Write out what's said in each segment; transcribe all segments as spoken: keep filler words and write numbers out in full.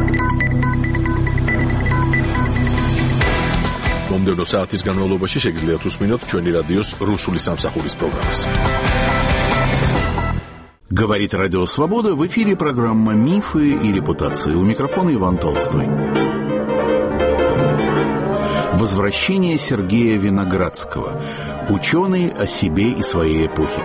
მომდევნო საათის განმავლობაში შეგიძლიათ უსმინოთ ჩვენი რადიოს რუსული სამსახურის პროგრამას. Говорит Радио Свобода, в эфире программа «Мифы и репутации». У микрофона Иван Толстой. Возвращение Сергея Виноградского. Ученый о себе и своей эпохе.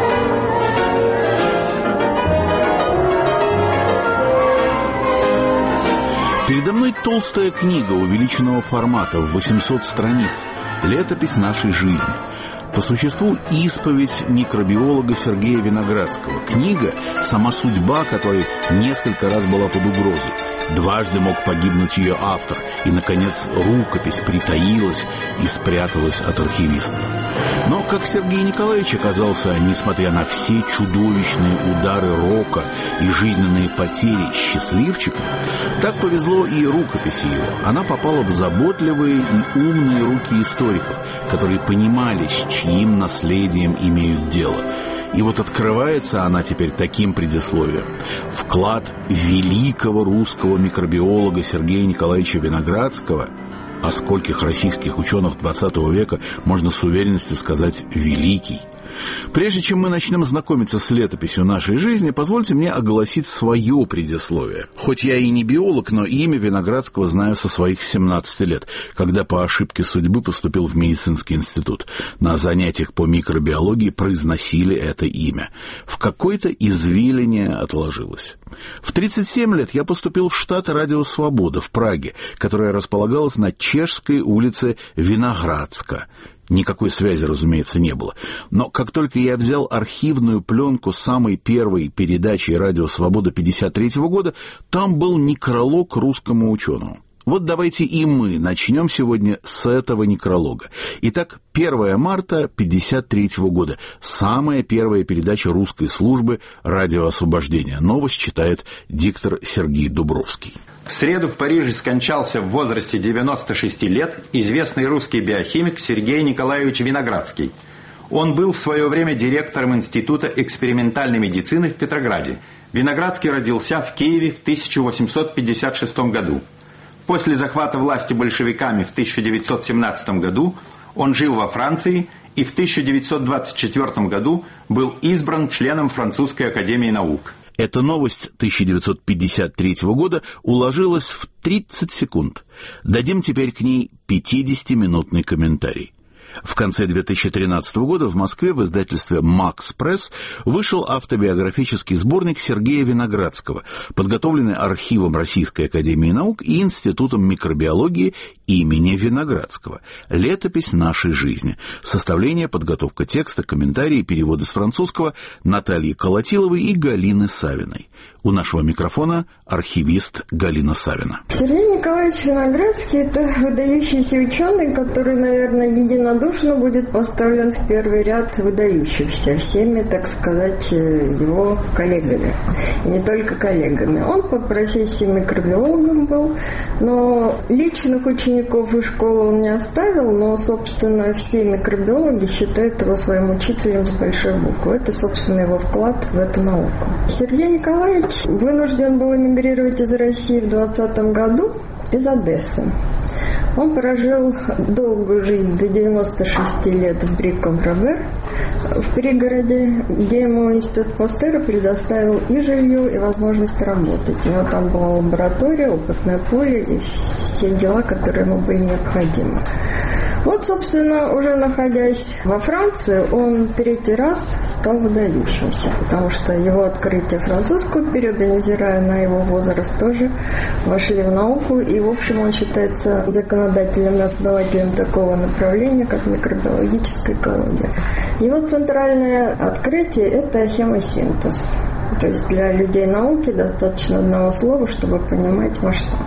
Передо мной толстая книга увеличенного формата в восемьсот страниц. Летопись нашей жизни. По существу исповедь микробиолога Сергея Виноградского. Книга, сама судьба которой несколько раз была под угрозой. Дважды мог погибнуть ее автор. И, наконец, рукопись притаилась и спряталась от архивистов. Но как Сергей Николаевич оказался, несмотря на все чудовищные удары рока и жизненные потери, счастливчиком, так повезло и рукописи его. Она попала в заботливые и умные руки историков, которые понимали, с чьим наследием имеют дело. И вот открывается она теперь таким предисловием. Вклад великого русского микробиолога Сергея Николаевича Виноградского, о скольких российских ученых двадцатого века можно с уверенностью сказать «великий». Прежде чем мы начнем знакомиться с летописью нашей жизни, позвольте мне огласить свое предисловие. Хоть я и не биолог, но имя Виноградского знаю со своих семнадцати лет, когда по ошибке судьбы поступил в медицинский институт. На занятиях по микробиологии произносили это имя. В какой-то извилине отложилось. В тридцать семь лет я поступил в штат Радио Свобода в Праге, которая располагалась на Чешской улице Виноградска. Никакой связи, разумеется, не было. Но как только я взял архивную пленку самой первой передачи «Радио Свобода» пятьдесят третьего года, там был некролог русскому ученому. Вот давайте и мы начнем сегодня с этого некролога. Итак, первое марта пятьдесят третьего года. Самая первая передача русской службы «Радио Освобождения». Новость читает диктор Сергей Дубровский. В среду в Париже скончался в возрасте девяноста шести лет известный русский биохимик Сергей Николаевич Виноградский. Он был в свое время директором Института экспериментальной медицины в Петрограде. Виноградский родился в Киеве в тысяча восемьсот пятьдесят шестом году. После захвата власти большевиками в тысяча девятьсот семнадцатом году он жил во Франции и в тысяча девятьсот двадцать четвёртом году был избран членом Французской академии наук. Эта новость тысяча девятьсот пятьдесят третьего года уложилась в тридцать секунд. Дадим теперь к ней пятидесятиминутный комментарий. В конце две тысячи тринадцатого года в Москве в издательстве «Макс Пресс» вышел автобиографический сборник Сергея Виноградского, подготовленный архивом Российской академии наук и Институтом микробиологии имени Виноградского. Летопись нашей жизни. Составление, подготовка текста, комментарии, переводы с французского Натальи Колотиловой и Галины Савиной. У нашего микрофона архивист Галина Савина. Сергей Николаевич Виноградский – это выдающийся ученый, который, наверное, единодушно будет поставлен в первый ряд выдающихся всеми, так сказать, его коллегами. И не только коллегами. Он по профессии микробиологом был, но личных учеников из школы он не оставил, но, собственно, все микробиологи считают его своим учителем с большой буквы. Это, собственно, его вклад в эту науку. Сергей Николаевич вынужден был эмигрировать из России в двадцатом году из Одессы. Он прожил долгую жизнь, до девяноста шести лет, в Бри-Компробер, в пригороде, где ему Институт Пастера предоставил и жилье, и возможность работать. У него там была лаборатория, опытное поле и все дела, которые ему были необходимы. Вот, собственно, уже находясь во Франции, он третий раз стал выдающимся, потому что его открытия французского периода, невзирая на его возраст, тоже вошли в науку, и, в общем, он считается законодателем и основателем такого направления, как микробиологическая экология. Его центральное открытие – это хемосинтез. То есть для людей науки достаточно одного слова, чтобы понимать масштаб.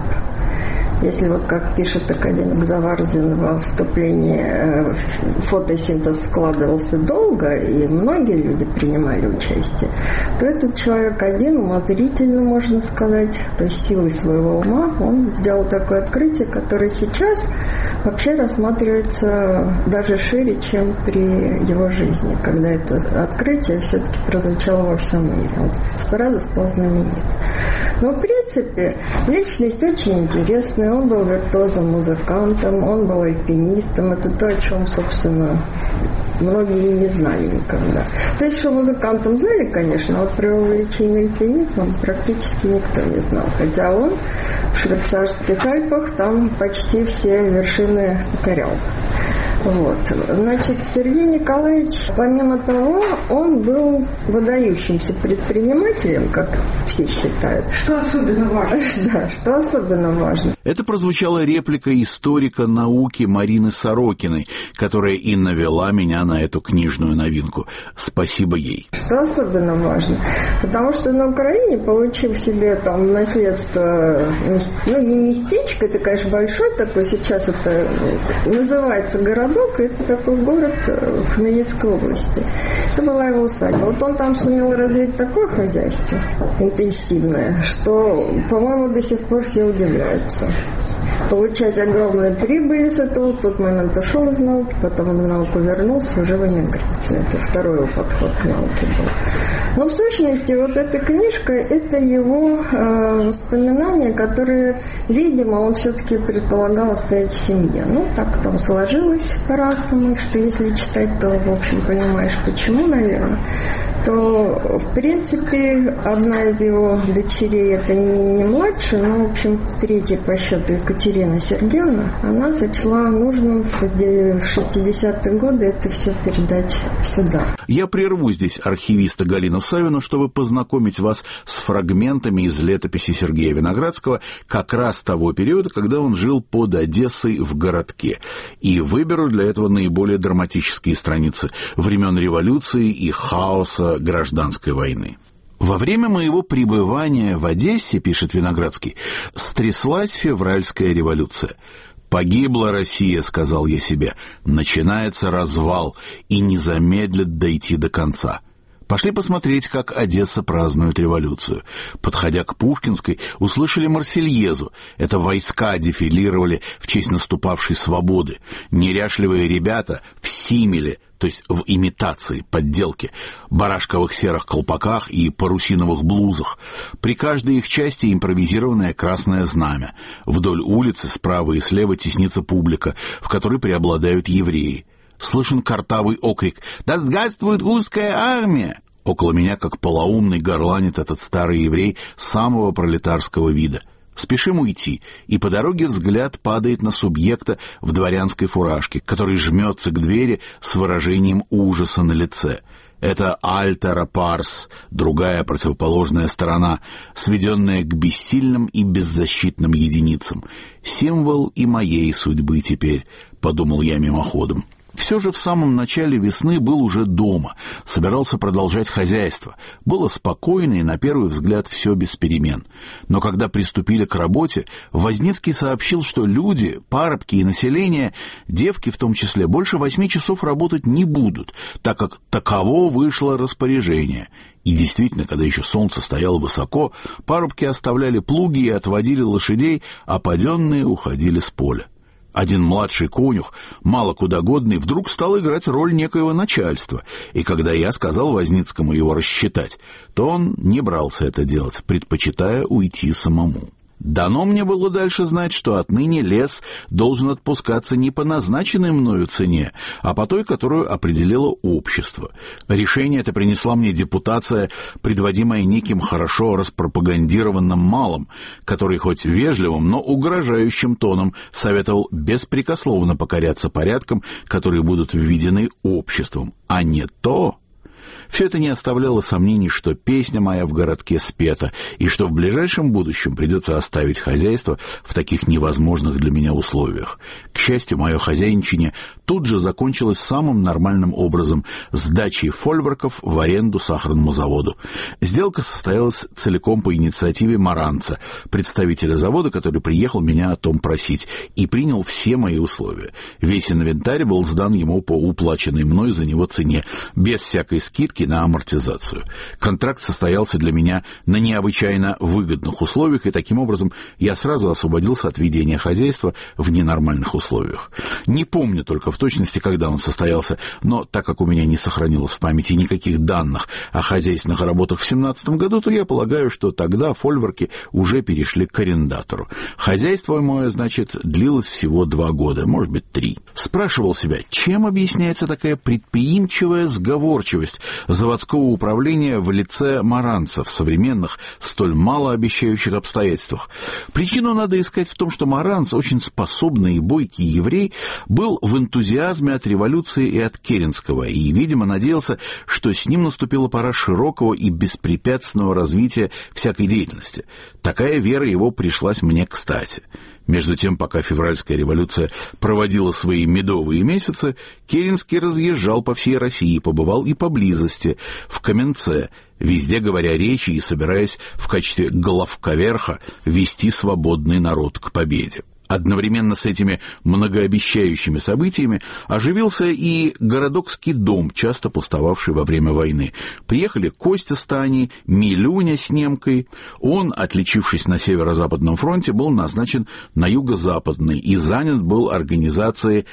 Если вот как пишет академик Заварзин во вступлении, фотосинтез складывался долго, и многие люди принимали участие, то этот человек один, умозрительно, можно сказать, то есть силой своего ума, он сделал такое открытие, которое сейчас вообще рассматривается даже шире, чем при его жизни, когда это открытие все-таки прозвучало во всем мире. Он сразу стал знаменит. Но, в принципе, принципе, личность очень интересная. Он был виртуозом-музыкантом, он был альпинистом. Это то, о чем, собственно, многие и не знали никогда. То есть, что музыкантам знали, конечно, а вот про увлечение альпинизмом практически никто не знал. Хотя он в швейцарских Альпах там почти все вершины покорял. Вот. Значит, Сергей Николаевич, помимо того, он был выдающимся предпринимателем, как все считают. Что особенно важно? Да, что особенно важно. Это прозвучала реплика историка науки Марины Сорокиной, которая и навела меня на эту книжную новинку. Спасибо ей. Что особенно важно? Потому что на Украине, получив себе там в наследство, ну, не местечко, это, конечно, большой такой, сейчас это называется городок, это такой город в Хмельницкой области. Это была его усадьба. Вот он там сумел развить такое хозяйство интенсивное, что, по-моему, до сих пор все удивляются. Получать огромные прибыли с этого. В тот момент ушел из науки, потом он в науку вернулся уже в эмиграции. Это второй его подход к науке был. Но в сущности вот эта книжка, это его э, воспоминания, которые, видимо, он все-таки предполагал оставить в семье. Ну, так там сложилось по-разному, что если читать, то, в общем, понимаешь, почему, наверное. То, в принципе, одна из его дочерей, это не, не младшая, но, в общем, третья по счету Екатерина Сергеевна, она сочла нужным в шестидесятые годы это все передать сюда. Я прерву здесь архивиста Галину Савину, чтобы познакомить вас с фрагментами из летописи Сергея Виноградского как раз того периода, когда он жил под Одессой в городке. И выберу для этого наиболее драматические страницы времен революции и хаоса гражданской войны. Во время моего пребывания в Одессе, пишет Виноградский, стряслась февральская революция. «Погибла Россия», — сказал я себе, — «начинается развал и не замедлит дойти до конца». Пошли посмотреть, как Одесса празднует революцию. Подходя к Пушкинской, услышали Марсельезу. Это войска дефилировали в честь наступавшей свободы. Неряшливые ребята в симиле, то есть в имитации, подделке, барашковых серых колпаках и парусиновых блузах. При каждой их части импровизированное красное знамя. Вдоль улицы справа и слева теснится публика, в которой преобладают евреи. Слышен картавый окрик «Да здравствует русская армия!» Около меня, как полоумный, горланит этот старый еврей самого пролетарского вида. Спешим уйти, и по дороге взгляд падает на субъекта в дворянской фуражке, который жмется к двери с выражением ужаса на лице. Это альтера парс, другая противоположная сторона, сведенная к бессильным и беззащитным единицам. Символ и моей судьбы теперь, подумал я мимоходом. Все же в самом начале весны был уже дома, собирался продолжать хозяйство. Было спокойно и, на первый взгляд, все без перемен. Но когда приступили к работе, Возницкий сообщил, что люди, парубки и население, девки в том числе, больше восьми часов работать не будут, так как таково вышло распоряжение. И действительно, когда еще солнце стояло высоко, парубки оставляли плуги и отводили лошадей, а паденные уходили с поля. Один младший конюх, мало куда годный, вдруг стал играть роль некоего начальства, и когда я сказал Возницкому его рассчитать, то он не брался это делать, предпочитая уйти самому. Дано мне было дальше знать, что отныне лес должен отпускаться не по назначенной мною цене, а по той, которую определило общество. Решение это принесла мне депутация, предводимая неким хорошо распропагандированным малым, который хоть вежливым, но угрожающим тоном советовал беспрекословно покоряться порядкам, которые будут введены обществом, а не то... Все это не оставляло сомнений, что песня моя в городке спета, и что в ближайшем будущем придется оставить хозяйство в таких невозможных для меня условиях. К счастью, мое хозяйничание тут же закончилось самым нормальным образом – сдачей фольворков в аренду сахарному заводу. Сделка состоялась целиком по инициативе Маранца, представителя завода, который приехал меня о том просить, и принял все мои условия. Весь инвентарь был сдан ему по уплаченной мной за него цене, без всякой скидки, скидки на амортизацию. Контракт состоялся для меня на необычайно выгодных условиях, и таким образом я сразу освободился от ведения хозяйства в ненормальных условиях. Не помню только в точности, когда он состоялся, но так как у меня не сохранилось в памяти никаких данных о хозяйственных работах в семнадцатом году, то я полагаю, что тогда фольворки уже перешли к арендатору. Хозяйство мое, значит, длилось всего два года, может быть, три. Спрашивал себя, чем объясняется такая предприимчивая сговорчивость заводского управления в лице Маранца в современных, столь малообещающих обстоятельствах. Причину надо искать в том, что Маранц, очень способный и бойкий еврей, был в энтузиазме от революции и от Керенского, и, видимо, надеялся, что с ним наступила пора широкого и беспрепятственного развития всякой деятельности. Такая вера его пришлась мне кстати. Между тем, пока февральская революция проводила свои медовые месяцы, Керенский разъезжал по всей России, побывал и поблизости, в Каменце, везде говоря речи и собираясь в качестве главковерха вести свободный народ к победе. Одновременно с этими многообещающими событиями оживился и городокский дом, часто пустовавший во время войны. Приехали Костя с Таней, Милюня с Немкой. Он, отличившись на Северо-Западном фронте, был назначен на Юго-Западный и занят был организацией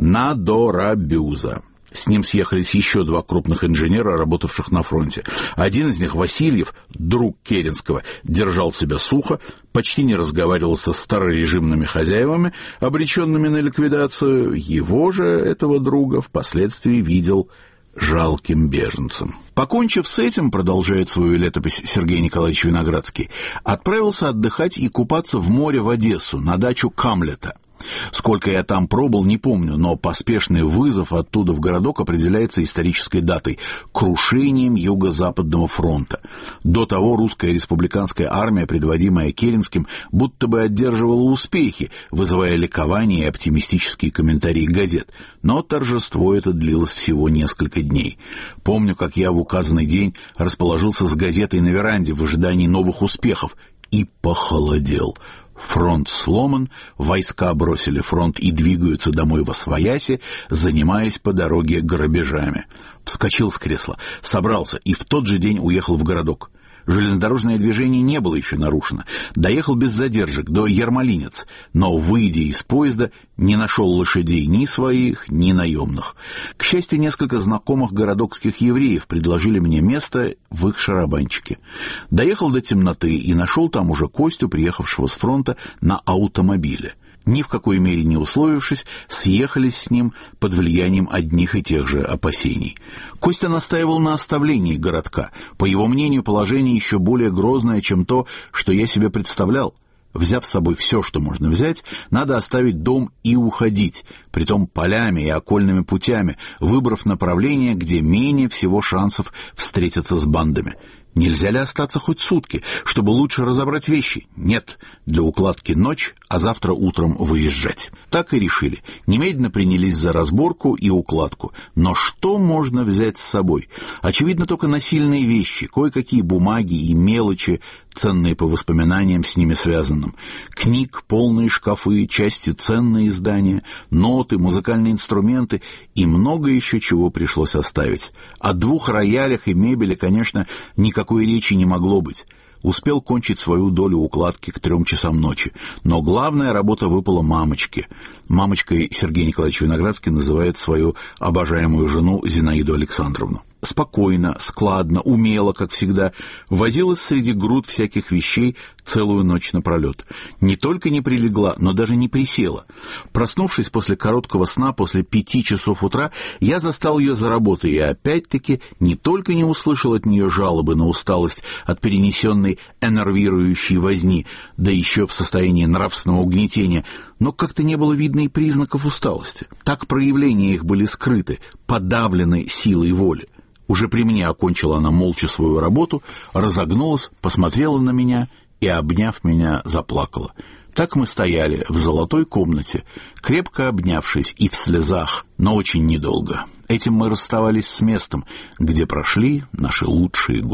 Надорабюза. С ним съехались еще два крупных инженера, работавших на фронте. Один из них, Васильев, друг Керенского, держал себя сухо, почти не разговаривал со старорежимными хозяевами, обреченными на ликвидацию. Его же, этого друга, впоследствии видел жалким беженцем. Покончив с этим, продолжает свою летопись Сергей Николаевич Виноградский, отправился отдыхать и купаться в море в Одессу, на дачу Камлета. Сколько я там пробыл, не помню, но поспешный вызов оттуда в городок определяется исторической датой – крушением Юго-Западного фронта. До того русская республиканская армия, предводимая Керенским, будто бы одерживала успехи, вызывая ликование и оптимистические комментарии газет. Но торжество это длилось всего несколько дней. Помню, как я в указанный день расположился с газетой на веранде в ожидании новых успехов и похолодел. Фронт сломан, войска бросили фронт и двигаются домой восвояси, занимаясь по дороге грабежами. Вскочил с кресла, собрался и в тот же день уехал в городок. Железнодорожное движение не было еще нарушено. Доехал без задержек до Ермолинец, но, выйдя из поезда, не нашел лошадей ни своих, ни наемных. К счастью, несколько знакомых городокских евреев предложили мне место в их шарабанчике. Доехал до темноты и нашел там уже Костю, приехавшего с фронта на автомобиле. Ни в какой мере не условившись, съехались с ним под влиянием одних и тех же опасений. Костя настаивал на оставлении городка. По его мнению, положение еще более грозное, чем то, что я себе представлял. Взяв с собой все, что можно взять, надо оставить дом и уходить, притом полями и окольными путями, выбрав направление, где менее всего шансов встретиться с бандами. Нельзя ли остаться хоть сутки, чтобы лучше разобрать вещи? Нет, для укладки ночь, а завтра утром выезжать. Так и решили. Немедленно принялись за разборку и укладку. Но что можно взять с собой? Очевидно, только насильные вещи, кое-какие бумаги и мелочи, ценные по воспоминаниям с ними связанным. Книг, полные шкафы, части ценные издания, ноты, музыкальные инструменты и много еще чего пришлось оставить. О двух роялях и мебели, конечно, никакой речи не могло быть. Успел кончить свою долю укладки к трем часам ночи. Но главная работа выпала мамочке. Мамочкой Сергей Николаевич Виноградский называет свою обожаемую жену Зинаиду Александровну. Спокойно, складно, умело, как всегда, возилась среди груд всяких вещей целую ночь напролет. Не только не прилегла, но даже не присела. Проснувшись после короткого сна, после пяти часов утра, я застал ее за работой и опять-таки не только не услышал от нее жалобы на усталость от перенесенной энервирующей возни, да еще в состоянии нравственного угнетения, но как-то не было видно и признаков усталости. Так проявления их были скрыты, подавлены силой воли. Уже при мне окончила она молча свою работу, разогнулась, посмотрела на меня и, обняв меня, заплакала. Так мы стояли в золотой комнате, крепко обнявшись и в слезах, но очень недолго. Этим мы расставались с местом, где прошли наши лучшие годы.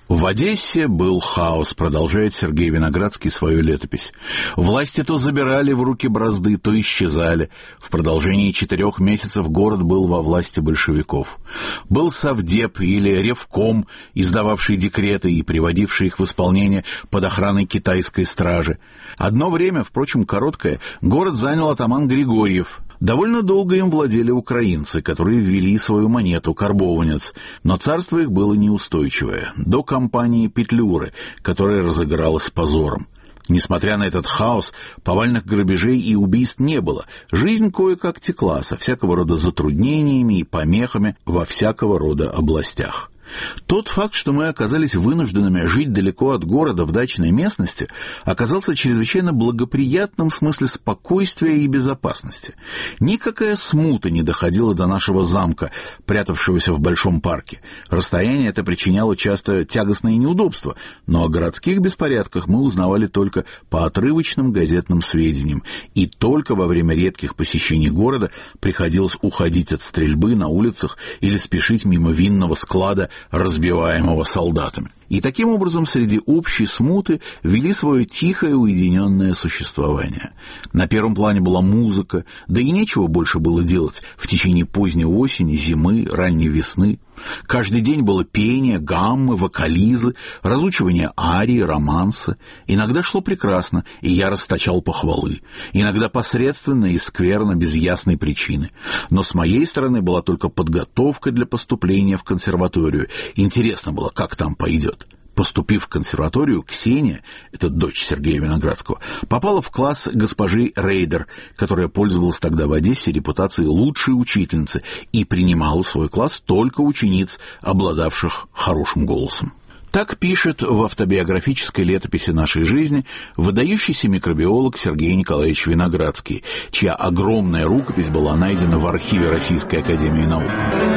В Одессе был хаос, продолжает Сергей Виноградский свою летопись. Власти то забирали в руки бразды, то исчезали. В продолжении четырех месяцев город был во власти большевиков. Был совдеп или ревком, издававший декреты и приводивший их в исполнение под охраной китайской стражи. Одно время, впрочем, короткое, город занял атаман Григорьев. Довольно долго им владели украинцы, которые ввели свою монету «карбованец», но царство их было неустойчивое, до кампании Петлюры, которая разыгралась с позором. Несмотря на этот хаос, повальных грабежей и убийств не было. Жизнь кое-как текла со всякого рода затруднениями и помехами во всякого рода областях. Тот факт, что мы оказались вынужденными жить далеко от города в дачной местности, оказался чрезвычайно благоприятным в смысле спокойствия и безопасности. Никакая смута не доходила до нашего замка, прятавшегося в большом парке. Расстояние это причиняло часто тягостные неудобства, но о городских беспорядках мы узнавали только по отрывочным газетным сведениям, и только во время редких посещений города приходилось уходить от стрельбы на улицах или спешить мимо винного склада, разбиваемого солдатами. И таким образом среди общей смуты вели свое тихое уединенное существование. На первом плане была музыка, да и нечего больше было делать в течение поздней осени, зимы, ранней весны. Каждый день было пение, гаммы, вокализы, разучивание арии, романса. Иногда шло прекрасно, и я расточал похвалы. Иногда посредственно и скверно, без ясной причины. Но с моей стороны была только подготовка для поступления в консерваторию. Интересно было, как там пойдет. Поступив в консерваторию, Ксения, это дочь Сергея Виноградского, попала в класс госпожи Рейдер, которая пользовалась тогда в Одессе репутацией лучшей учительницы и принимала в свой класс только учениц, обладавших хорошим голосом. Так пишет в автобиографической летописи нашей жизни выдающийся микробиолог Сергей Николаевич Виноградский, чья огромная рукопись была найдена в архиве Российской академии наук.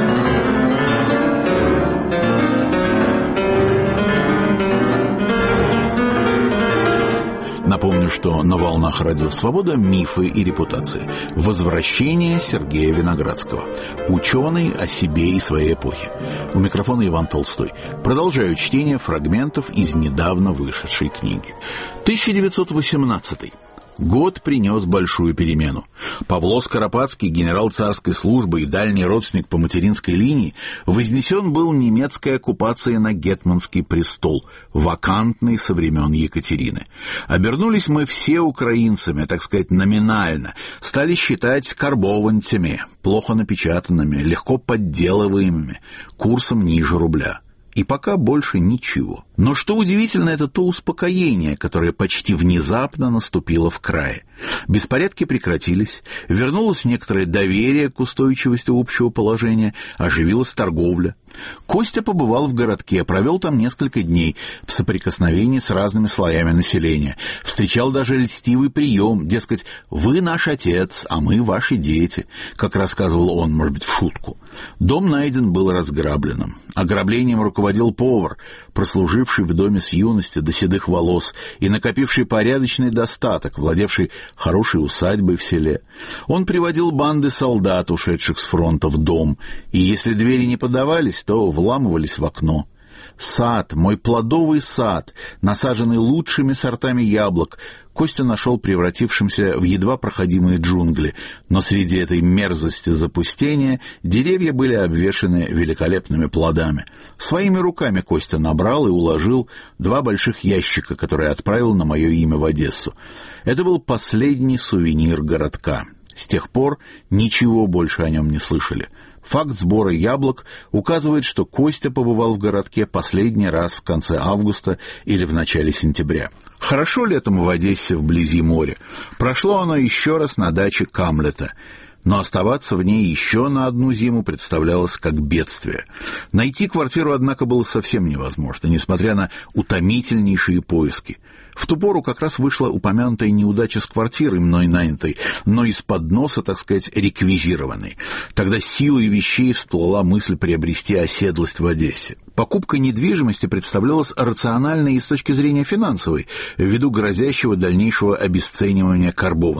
Напомню, что на волнах Радио Свобода «Мифы и репутации». Возвращение Сергея Виноградского. Ученый о себе и своей эпохе. У микрофона Иван Толстой. Продолжаю чтение фрагментов из недавно вышедшей книги. тысяча девятьсот восемнадцатый. Год принес большую перемену. Павло Скоропадский, генерал царской службы и дальний родственник по материнской линии, вознесен был немецкой оккупацией на гетманский престол, вакантный со времен Екатерины. Обернулись мы все украинцами, так сказать, номинально, стали считать карбованцами, плохо напечатанными, легко подделываемыми, курсом ниже рубля. И пока больше ничего. Но что удивительно, это то успокоение, которое почти внезапно наступило в крае. Беспорядки прекратились, вернулось некоторое доверие к устойчивости общего положения, оживилась торговля. Костя побывал в городке, провел там несколько дней в соприкосновении с разными слоями населения. Встречал даже льстивый прием, дескать, «Вы наш отец, а мы ваши дети», как рассказывал он, может быть, в шутку. Дом найден был разграбленным. Ограблением руководил повар, прослуживший в доме с юности до седых волос и накопивший порядочный достаток, владевший хорошей усадьбой в селе. Он приводил банды солдат, ушедших с фронта, в дом, и если двери не поддавались, то вламывались в окно. Сад, мой плодовый сад, насаженный лучшими сортами яблок, Костя нашел превратившимся в едва проходимые джунгли, но среди этой мерзости запустения деревья были обвешаны великолепными плодами. Своими руками Костя набрал и уложил два больших ящика, которые отправил на мое имя в Одессу. Это был последний сувенир городка. С тех пор ничего больше о нем не слышали. Факт сбора яблок указывает, что Костя побывал в городке последний раз в конце августа или в начале сентября. Хорошо летом в Одессе вблизи моря. Прошло оно еще раз на даче Камлета. Но оставаться в ней еще на одну зиму представлялось как бедствие. Найти квартиру, однако, было совсем невозможно, несмотря на утомительнейшие поиски. В ту пору как раз вышла упомянутая неудача с квартирой, мной нанятой, но из-под носа, так сказать, реквизированной. Тогда силой вещей всплыла мысль приобрести оседлость в Одессе. Покупка недвижимости представлялась рациональной и с точки зрения финансовой, ввиду грозящего дальнейшего обесценивания карбованцев.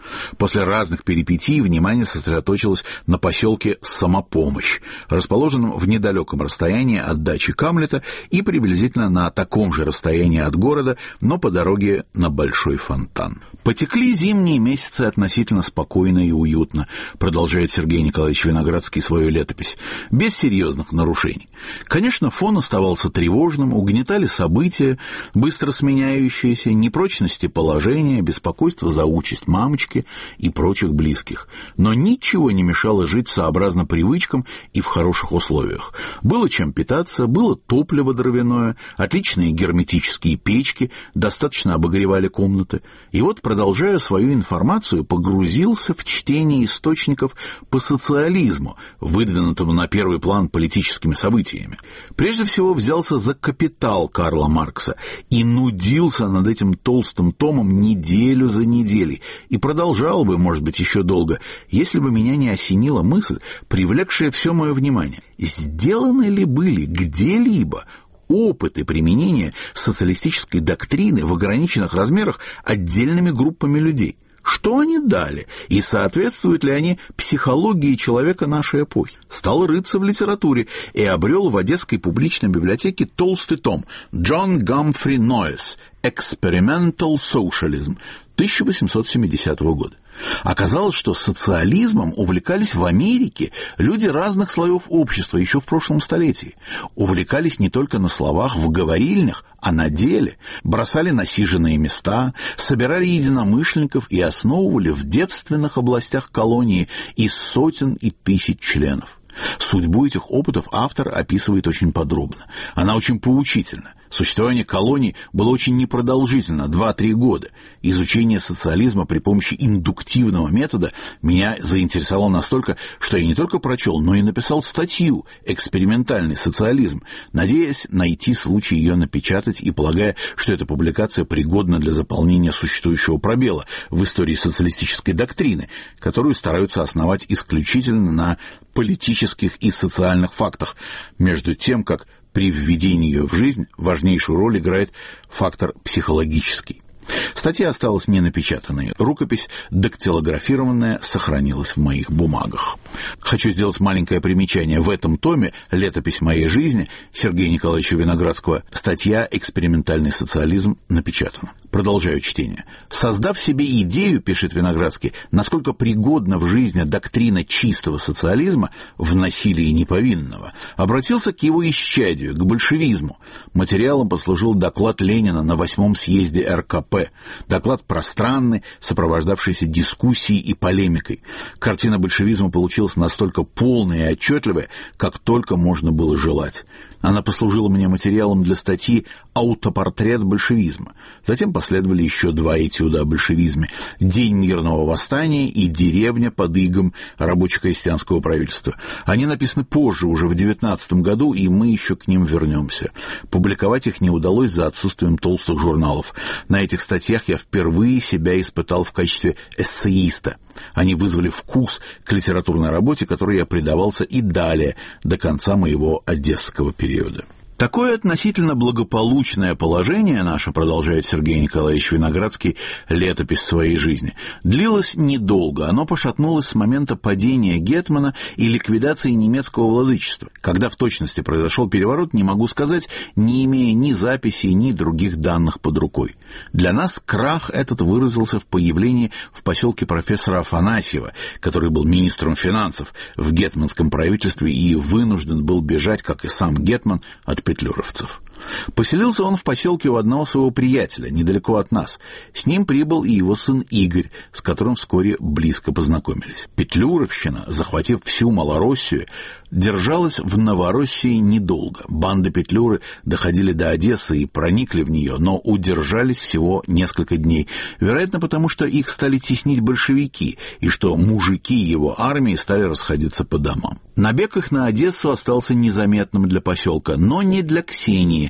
После разных перипетий внимание сосредоточилось на поселке Самопомощь, расположенном в недалеком расстоянии от дачи Камлета и приблизительно на таком же расстоянии от города, но по дороге на Большой Фонтан. «Потекли зимние месяцы относительно спокойно и уютно», продолжает Сергей Николаевич Виноградский свою летопись, без серьезных нарушений. Конечно, фон оставался тревожным, угнетали события, быстро сменяющиеся, непрочности положения, беспокойство за участь мамочки и прочих близких. Но ничего не мешало жить сообразно привычкам и в хороших условиях. Было чем питаться, было топливо дровяное, отличные герметические печки, достаточно обогревали комнаты. И вот, продолжая свою информацию, погрузился в чтение источников по социализму, выдвинутому на первый план политическими событиями. Прежде всего взялся за «Капитал» Карла Маркса и нудился над этим толстым томом неделю за неделей, и продолжал бы, может быть, еще долго, если бы меня не осенила мысль, привлекшая все мое внимание. Сделаны ли были где-либо опыты применения социалистической доктрины в ограниченных размерах отдельными группами людей? Что они дали, и соответствуют ли они психологии человека нашей эпохи? Стал рыться в литературе и обрел в Одесской публичной библиотеке толстый том «Джон Гамфри Нойс. Experimental Socialism» тысяча восемьсот семидесятого года. Оказалось, что социализмом увлекались в Америке люди разных слоев общества еще в прошлом столетии. Увлекались не только на словах, в говорильнях, а на деле. Бросали насиженные места, собирали единомышленников и основывали в девственных областях колонии из сотен и тысяч членов. Судьбу этих опытов автор описывает очень подробно. Она очень поучительна. Существование колоний было очень непродолжительно, два-три года. Изучение социализма при помощи индуктивного метода меня заинтересовало настолько, что я не только прочел, но и написал статью «Экспериментальный социализм», надеясь найти случай ее напечатать и полагая, что эта публикация пригодна для заполнения существующего пробела в истории социалистической доктрины, которую стараются основать исключительно на политических и социальных фактах, между тем, как при введении ее в жизнь важнейшую роль играет фактор психологический. Статья осталась ненапечатанной. Рукопись, дактилографированная, сохранилась в моих бумагах. Хочу сделать маленькое примечание. В этом томе «Летопись моей жизни» Сергея Николаевича Виноградского статья «Экспериментальный социализм» напечатана. Продолжаю чтение. Создав себе идею, пишет Виноградский, насколько пригодна в жизни доктрина чистого социализма в насилии неповинного, обратился к его исчадию, к большевизму. Материалом послужил доклад Ленина на восьмом съезде эр ка пэ. Доклад пространный, сопровождавшийся дискуссией и полемикой. Картина большевизма получилась настолько полная и отчетливая, как только можно было желать. Она послужила мне материалом для статьи «Аутопортрет большевизма». Затем последовали еще два этюда о большевизме «День мирного восстания» и «Деревня под игом рабоче-крестьянского правительства». Они написаны позже, уже в девятнадцатом году, и мы еще к ним вернемся. Публиковать их не удалось за отсутствием толстых журналов. На этих статьях я впервые себя испытал в качестве эссеиста. Они вызвали вкус к литературной работе, которой я предавался и далее, до конца моего одесского периода. Такое относительно благополучное положение наше, продолжает Сергей Николаевич Виноградский летопись своей жизни, длилось недолго. Оно пошатнулось с момента падения Гетмана и ликвидации немецкого владычества. Когда в точности произошел переворот, не могу сказать, не имея ни записей, ни других данных под рукой. Для нас крах этот выразился в появлении в поселке профессора Афанасьева, который был министром финансов в гетманском правительстве и вынужден был бежать, как и сам Гетман, от петлюровцев. Поселился он в поселке у одного своего приятеля, недалеко от нас. С ним прибыл и его сын Игорь, с которым вскоре близко познакомились. Петлюровщина, захватив всю Малороссию, держалась в Новороссии недолго. Банды Петлюры доходили до Одессы и проникли в нее, но удержались всего несколько дней. Вероятно, потому что их стали теснить большевики, и что мужики его армии стали расходиться по домам. Набег их на Одессу остался незаметным для поселка, но не для Ксении.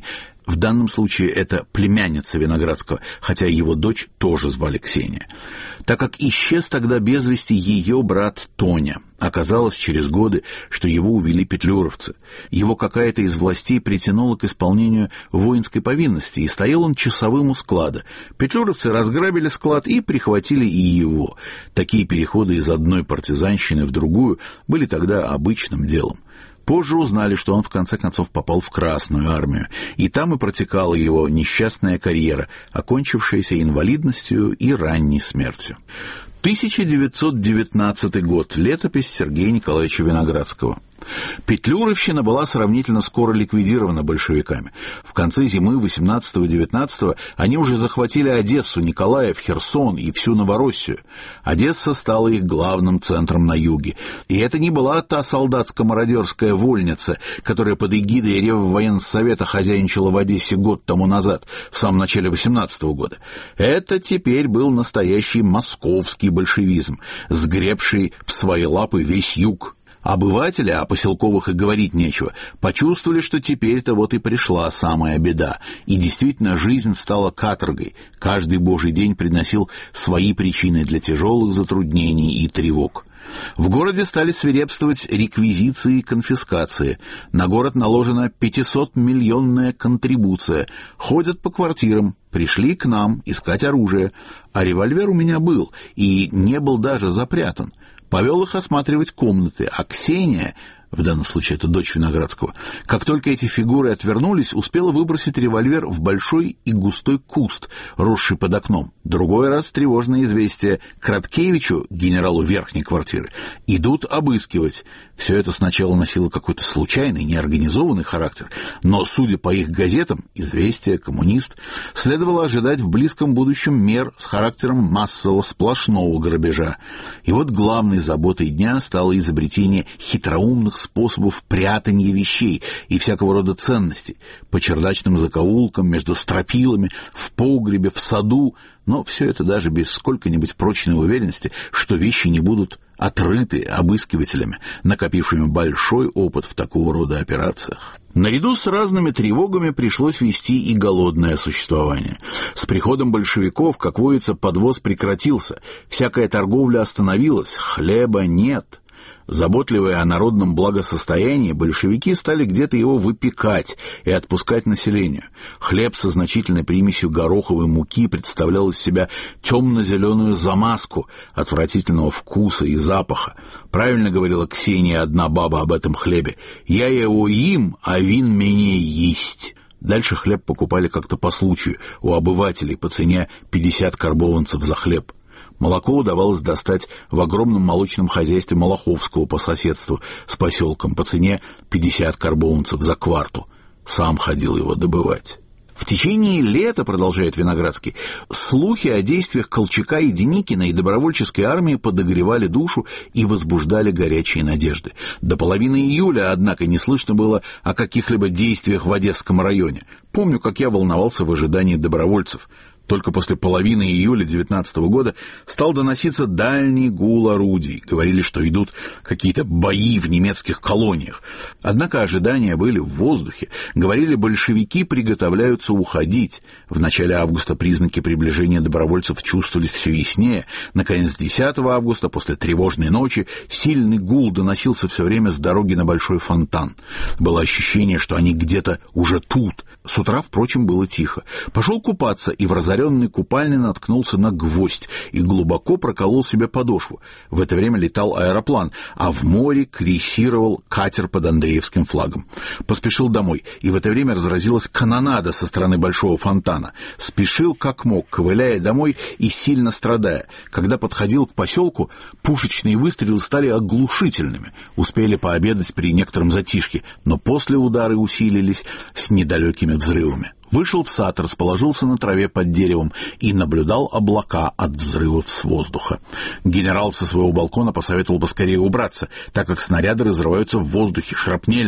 В данном случае это племянница Виноградского, хотя его дочь тоже звали Ксения. Так как исчез тогда без вести ее брат Тоня, оказалось через годы, что его увели петлюровцы. Его какая-то из властей притянула к исполнению воинской повинности, и стоял он часовым у склада. Петлюровцы разграбили склад и прихватили и его. Такие переходы из одной партизанщины в другую были тогда обычным делом. Позже узнали, что он в конце концов попал в Красную армию, и там и протекала его несчастная карьера, окончившаяся инвалидностью и ранней смертью. тысяча девятьсот девятнадцатый год. Летопись Сергея Николаевича Виноградского. Петлюровщина была сравнительно скоро ликвидирована большевиками. В конце зимы восемнадцатого-девятнадцатого они уже захватили Одессу, Николаев, Херсон и всю Новороссию. Одесса стала их главным центром на юге. И это не была та солдатско-мародерская вольница, которая под эгидой Реввоенсовета хозяйничала в Одессе год тому назад, в самом начале восемнадцатого года. Это теперь был настоящий московский большевизм, сгребший в свои лапы весь юг. Обыватели, а поселковых и говорить нечего, почувствовали, что теперь-то вот и пришла самая беда. И действительно, жизнь стала каторгой. Каждый божий день приносил свои причины для тяжелых затруднений и тревог. В городе стали свирепствовать реквизиции и конфискации. На город наложена пятисотмиллионная контрибуция. Ходят по квартирам, пришли к нам искать оружие. А револьвер у меня был, и не был даже запрятан. Повел их осматривать комнаты, а Ксения, в данном случае это дочь Виноградского, как только эти фигуры отвернулись, успела выбросить револьвер в большой и густой куст, росший под окном. Другой раз тревожное известие: Краткевичу, генералу верхней квартиры, идут обыскивать. Все это сначала носило какой-то случайный, неорганизованный характер, но, судя по их газетам, «Известия», «Коммунист», следовало ожидать в близком будущем мер с характером массового сплошного грабежа. И вот главной заботой дня стало изобретение хитроумных способов прятания вещей и всякого рода ценностей по чердачным закоулкам, между стропилами, в погребе, в саду, но все это даже без сколько-нибудь прочной уверенности, что вещи не будут отрыты обыскивателями, накопившими большой опыт в такого рода операциях. Наряду с разными тревогами пришлось вести и голодное существование. С приходом большевиков, как водится, подвоз прекратился, всякая торговля остановилась, хлеба нет. Заботливые о народном благосостоянии, большевики стали где-то его выпекать и отпускать населению. Хлеб со значительной примесью гороховой муки представлял из себя темно-зеленую замазку отвратительного вкуса и запаха. Правильно говорила Ксения, одна баба, об этом хлебе: «Я его им, а вин мне есть». Дальше хлеб покупали как-то по случаю у обывателей по цене пятьдесят карбованцев за хлеб. Молоко удавалось достать в огромном молочном хозяйстве Малаховского по соседству с поселком по цене пятьдесят карбованцев за кварту. Сам ходил его добывать. В течение лета, продолжает Виноградский, слухи о действиях Колчака и Деникина и добровольческой армии подогревали душу и возбуждали горячие надежды. До половины июля, однако, не слышно было о каких-либо действиях в Одесском районе. Помню, как я волновался в ожидании добровольцев. Только после половины июля девятнадцатого года стал доноситься дальний гул орудий. Говорили, что идут какие-то бои в немецких колониях. Однако ожидания были в воздухе. Говорили, большевики приготовляются уходить. В начале августа признаки приближения добровольцев чувствовались все яснее. Наконец, десятого августа, после тревожной ночи, сильный гул доносился все время с дороги на Большой Фонтан. Было ощущение, что они где-то уже тут. С утра, впрочем, было тихо. Пошел купаться и в разоренной купальне наткнулся на гвоздь и глубоко проколол себе подошву. В это время летал аэроплан, а в море крейсировал катер под Андреевским флагом. Поспешил домой, и в это время разразилась канонада со стороны Большого Фонтана. Спешил как мог, ковыляя домой и сильно страдая. Когда подходил к поселку, пушечные выстрелы стали оглушительными. Успели пообедать при некотором затишке, но после удары усилились с недалекими взрывами. Вышел в сад, расположился на траве под деревом и наблюдал облака от взрывов с воздуха. Генерал со своего балкона посоветовал поскорее убраться, так как снаряды разрываются в воздухе, шрапнельные.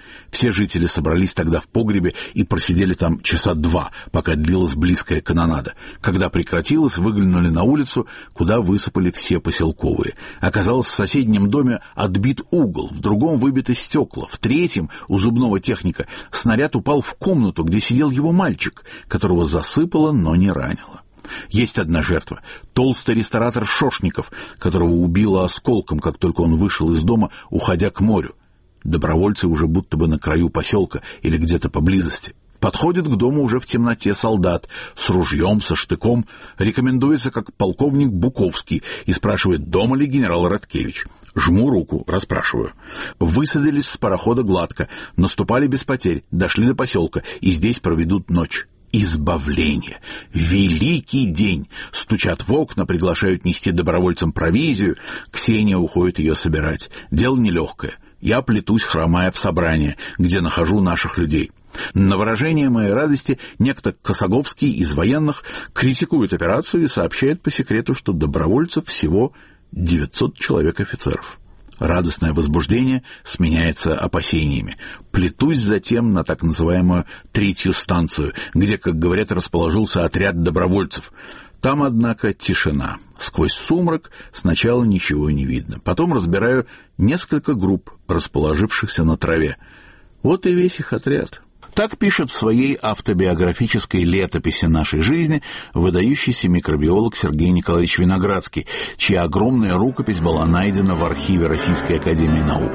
Все жители собрались тогда в погребе и просидели там часа два, пока длилась близкая канонада. Когда прекратилось, выглянули на улицу, куда высыпали все поселковые. Оказалось, в соседнем доме отбит угол, в другом выбиты стекла, в третьем, у зубного техника, снаряд упал в комнату, где сидел его мальчик, которого засыпало, но не ранило. Есть одна жертва — толстый ресторатор Шошников, которого убило осколком, как только он вышел из дома, уходя к морю. Добровольцы уже будто бы на краю поселка или где-то поблизости. Подходит к дому уже в темноте солдат с ружьем, со штыком, рекомендуется как полковник Буковский и спрашивает, дома ли генерал Радкевич. Жму руку, расспрашиваю. Высадились с парохода гладко, наступали без потерь, дошли до поселка и здесь проведут ночь. Избавление. Великий день. Стучат в окна, приглашают нести добровольцам провизию. Ксения уходит ее собирать. Дело нелегкое. Я плетусь, хромая, в собрание, где нахожу наших людей. На выражение моей радости некто Косоговский из военных критикует операцию и сообщает по секрету, что добровольцев всего девятьсот человек офицеров. Радостное возбуждение сменяется опасениями. Плетусь затем на так называемую третью станцию, где, как говорят, расположился отряд добровольцев. Там, однако, тишина. Сквозь сумрак сначала ничего не видно. Потом разбираю несколько групп, расположившихся на траве. Вот и весь их отряд. Так пишет в своей автобиографической летописи нашей жизни выдающийся микробиолог Сергей Николаевич Виноградский, чья огромная рукопись была найдена в архиве Российской академии наук.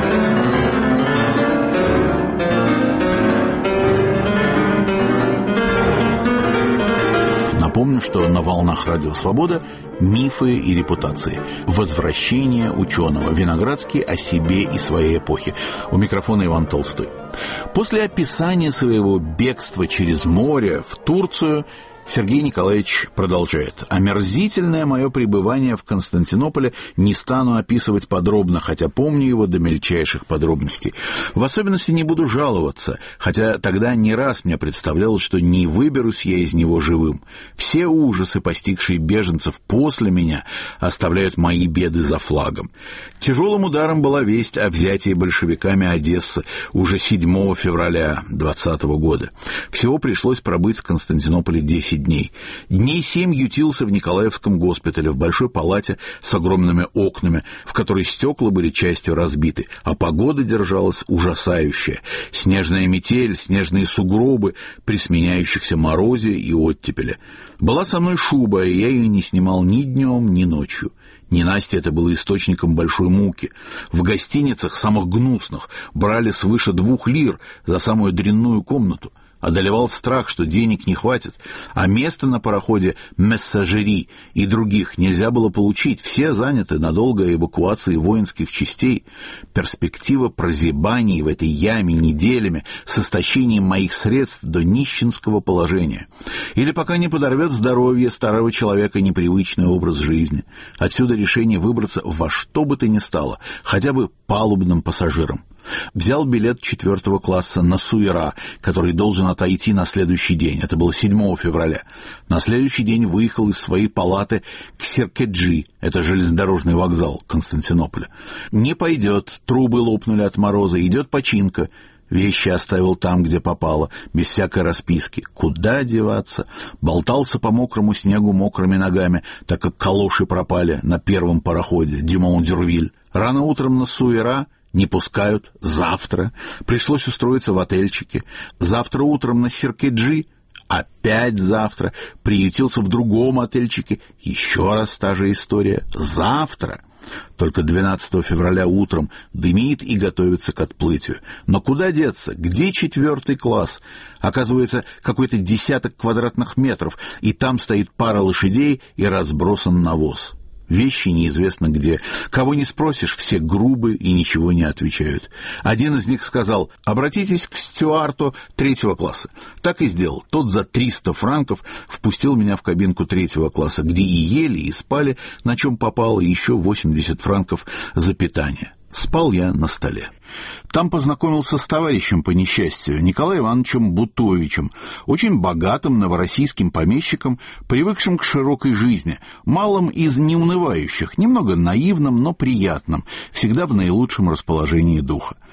Напомню, что на волнах Радио Свобода «Мифы и репутации. Возвращение ученого». Виноградский о себе и своей эпохе. У микрофона Иван Толстой. После описания своего бегства через море в Турцию Сергей Николаевич продолжает. «Омерзительное мое пребывание в Константинополе не стану описывать подробно, хотя помню его до мельчайших подробностей. В особенности не буду жаловаться, хотя тогда не раз мне представлялось, что не выберусь я из него живым. Все ужасы, постигшие беженцев после меня, оставляют мои беды за флагом. Тяжелым ударом была весть о взятии большевиками Одессы уже седьмого февраля двадцатого года. Всего пришлось пробыть в Константинополе десять дней. Дней семь ютился в Николаевском госпитале, в большой палате с огромными окнами, в которой стекла были частью разбиты, а погода держалась ужасающая. Снежная метель, снежные сугробы при сменяющихся морозе и оттепели. Была со мной шуба, и я ее не снимал ни днем, ни ночью. Ненастье это было источником большой муки. В гостиницах, самых гнусных, брали свыше двух лир за самую дрянную комнату. Одолевал страх, что денег не хватит, а место на пароходе «Мессажери» и других нельзя было получить, все заняты надолго эвакуацией воинских частей. Перспектива прозябаний в этой яме неделями с истощением моих средств до нищенского положения. Или пока не подорвет здоровье старого человека непривычный образ жизни. Отсюда решение выбраться во что бы то ни стало, хотя бы палубным пассажиром. Взял билет четвертого класса на Суира, который должен отойти на следующий день. Это было седьмого февраля. На следующий день выехал из своей палаты к Серкеджи, это железнодорожный вокзал Константинополя. Не пойдет, трубы лопнули от мороза, идет починка. Вещи оставил там, где попало, без всякой расписки. Куда деваться? Болтался по мокрому снегу мокрыми ногами, так как калоши пропали на первом пароходе Дюмон-Дюрвиль. Рано утром на Суира не пускают. Завтра. Пришлось устроиться в отельчике. Завтра утром на Серкеджи. Опять завтра. Приютился в другом отельчике. Еще раз та же история. Завтра. Только двенадцатого февраля утром дымит и готовится к отплытию. Но куда деться? Где четвертый класс? Оказывается, какой-то десяток квадратных метров, и там стоит пара лошадей и разбросан навоз. Вещи неизвестно где. Кого не спросишь, все грубы и ничего не отвечают. Один из них сказал: «Обратитесь к стюарту третьего класса». Так и сделал. Тот за триста франков впустил меня в кабинку третьего класса, где и ели, и спали, на чем попало, и еще восемьдесят франков за питание. Спал я на столе. Там познакомился с товарищем по несчастью, Николаем Ивановичем Бутовичем, очень богатым новороссийским помещиком, привыкшим к широкой жизни, малым из неунывающих, немного наивным, но приятным, всегда в наилучшем расположении духа.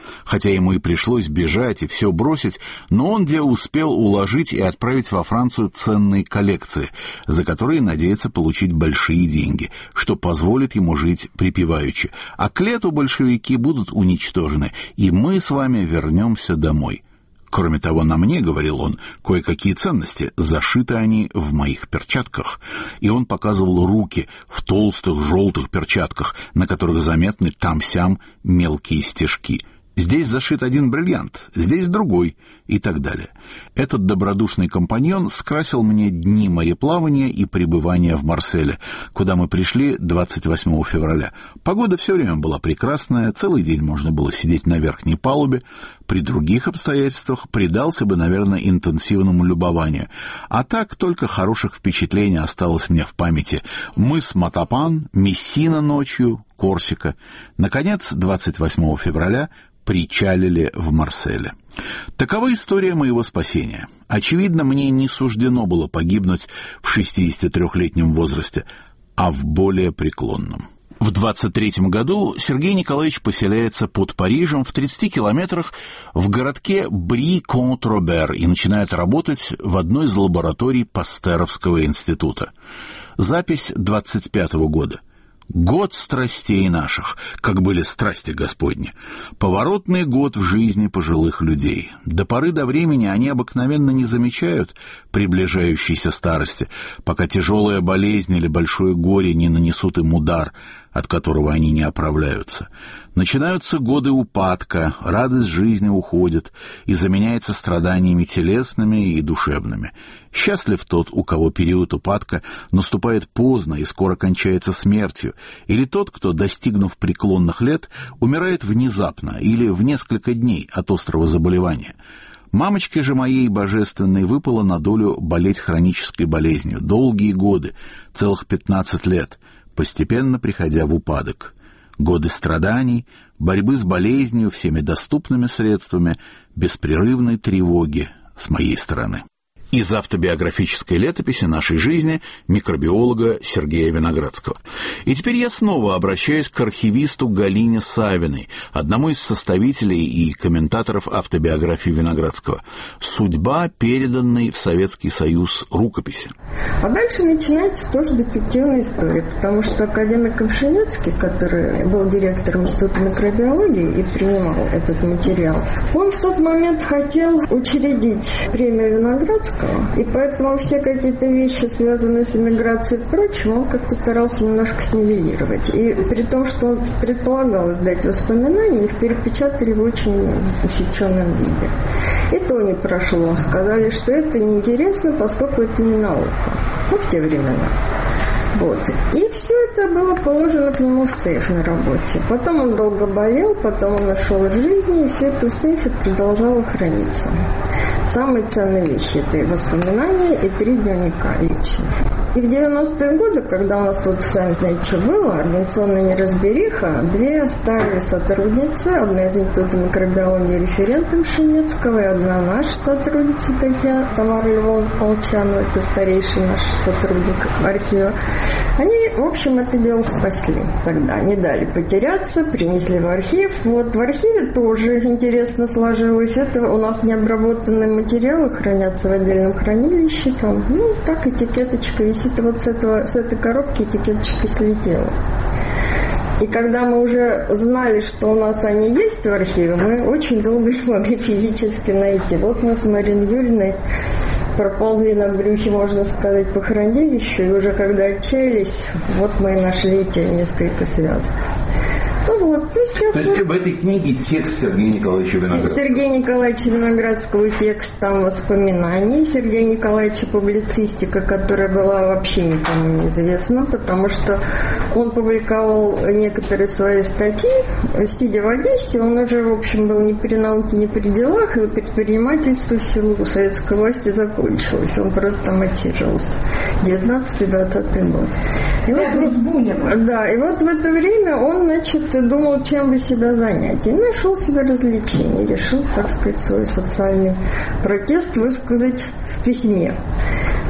Хотя ему и пришлось бежать и все бросить, но он где успел уложить и отправить во Францию ценные коллекции, за которые надеется получить большие деньги, что позволит ему жить припеваючи. А к лету большевики будут уничтожены, и мы с вами вернемся домой. Кроме того, на мне, — говорил он, — кое-какие ценности, зашиты они в моих перчатках. И он показывал руки в толстых желтых перчатках, на которых заметны там-сям мелкие стежки. Здесь зашит один бриллиант, здесь другой, и так далее. Этот добродушный компаньон скрасил мне дни мореплавания и пребывания в Марселе, куда мы пришли двадцать восьмого февраля. Погода все время была прекрасная, целый день можно было сидеть на верхней палубе. При других обстоятельствах предался бы, наверное, интенсивному любованию. А так только хороших впечатлений осталось мне в памяти. Мыс Матапан, Мессина ночью, Корсика. Наконец, двадцать восьмого февраля причалили в Марселе. Такова история моего спасения. Очевидно, мне не суждено было погибнуть в шестидесятитрёхлетнем возрасте, а в более преклонном. В двадцать третьем году Сергей Николаевич поселяется под Парижем в тридцати километрах в городке Бри-Конт-Робер и начинает работать в одной из лабораторий Пастеровского института. Запись двадцать пятого года. Год страстей наших, как были страсти Господни. Поворотный год в жизни пожилых людей. До поры до времени они обыкновенно не замечают приближающейся старости, пока тяжелая болезнь или большое горе не нанесут им удар, от которого они не оправляются. Начинаются годы упадка, радость жизни уходит и заменяется страданиями телесными и душевными. Счастлив тот, у кого период упадка наступает поздно и скоро кончается смертью, или тот, кто, достигнув преклонных лет, умирает внезапно или в несколько дней от острого заболевания. Мамочке же моей божественной выпало на долю болеть хронической болезнью долгие годы, целых пятнадцать лет, постепенно приходя в упадок. Годы страданий, борьбы с болезнью всеми доступными средствами, беспрерывной тревоги с моей стороны. Из автобиографической летописи нашей жизни микробиолога Сергея Виноградского. И теперь я снова обращаюсь к архивисту Галине Савиной, одному из составителей и комментаторов автобиографии Виноградского. Судьба, переданной в Советский Союз рукописи. А дальше начинается тоже детективная история, потому что академик Комшенецкий, который был директором Института микробиологии и принимал этот материал, он в тот момент хотел учредить премию Виноградского. И поэтому все какие-то вещи, связанные с эмиграцией и прочим, он как-то старался немножко снивелировать. И при том, что он предполагал издать воспоминания, их перепечатали в очень усеченном виде. И то не прошло. Сказали, что это неинтересно, поскольку это не наука. Ну, в те времена. Вот. И все это было положено к нему в сейф на работе. Потом он долго болел, потом он ушел из жизни, и все это в сейфе продолжало храниться. Самые ценные вещи – это и воспоминания, и три дневника личные. И в девяностые годы, когда у нас тут, сами знаете, что было, организационная неразбериха, две старые сотрудницы, одна из Института микробиологии референтом Шинецкого, и одна наша сотрудница, Татьяна Тамара Львовна Полчанова, это старейший наш сотрудник архива, они, в общем, это дело спасли тогда. Не дали потеряться, принесли в архив. Вот в архиве тоже интересно сложилось. Это у нас необработанные материалы хранятся в отдельном хранилище. Там, ну, так этикеточка висит. Вот с, этого, с этой коробки этикеточка слетела. И когда мы уже знали, что у нас они есть в архиве, мы очень долго их могли физически найти. Вот мы с Мариной Юрьевной проползли на брюхе, можно сказать, по хранилищу, и уже когда отчаялись, вот мы и нашли эти несколько связок. Ну вот, то есть, то есть в этой книге текст Сергея Николаевича Виноградского. Сергея Николаевича Виноградского текст, там воспоминаний Сергея Николаевича, публицистика, которая была вообще никому неизвестна, потому что он публиковал некоторые свои статьи, сидя в Одессе, он уже, в общем, был ни при науке, ни при делах, и предпринимательство в силу советской власти закончилось. Он просто там отсиживался. девятнадцатый-двадцатый год. И вот, да, и вот в это время он, значит, думал, чем бы себя занять. И нашел себе развлечение. Решил, так сказать, свой социальный протест высказать в письме.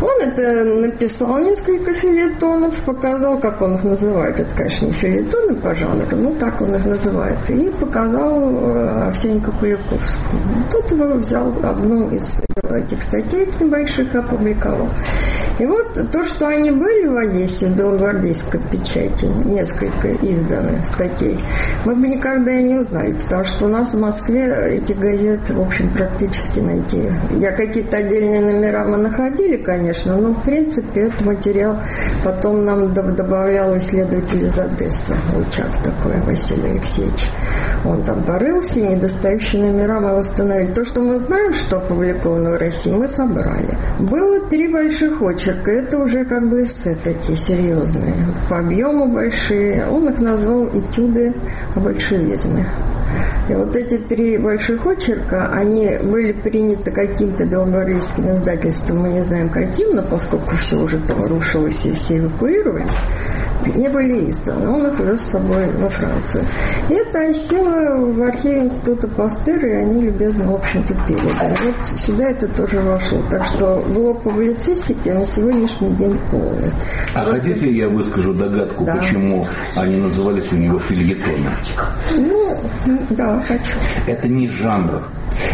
Он это написал несколько фельетонов, показал, как он их называет. Это, конечно, не фельетоны по жанру, но так он их называет. И показал Овсяннику Куликовскому. Тот его взял, одну из этих статей небольших опубликовал. И вот то, что они были в Одессе, в белогвардейской печати, несколько изданных статей, мы бы никогда и не узнали, потому что у нас в Москве эти газеты, в общем, практически найти. Я какие-то отдельные номера мы находили, конечно, но, в принципе, этот материал потом нам добавлял исследователь из Одессы, Лучак такой, Василий Алексеевич. Он там порылся, и недостающие номера мы восстановили. То, что мы знаем, что опубликовано в России, мы собрали. Было три больших очерка. Это уже как бы эссе такие серьезные. По объему большие. Он их назвал «Этюды о большевизме». И вот эти три больших очерка, они были приняты каким-то белогвардейским издательством, мы не знаем каким, но поскольку все уже там рушилось и все эвакуировались, не были изданы. Он их вез с собой во Францию. И это осело в архиве Института Пастера, и они любезно, в общем-то, передали. Вот сюда это тоже вошло. Так что блок публицистики на сегодняшний день полный. А Просто... хотите, я выскажу догадку, да. Почему они назывались у него фельетоны? Ну, да, хочу. Это не жанр.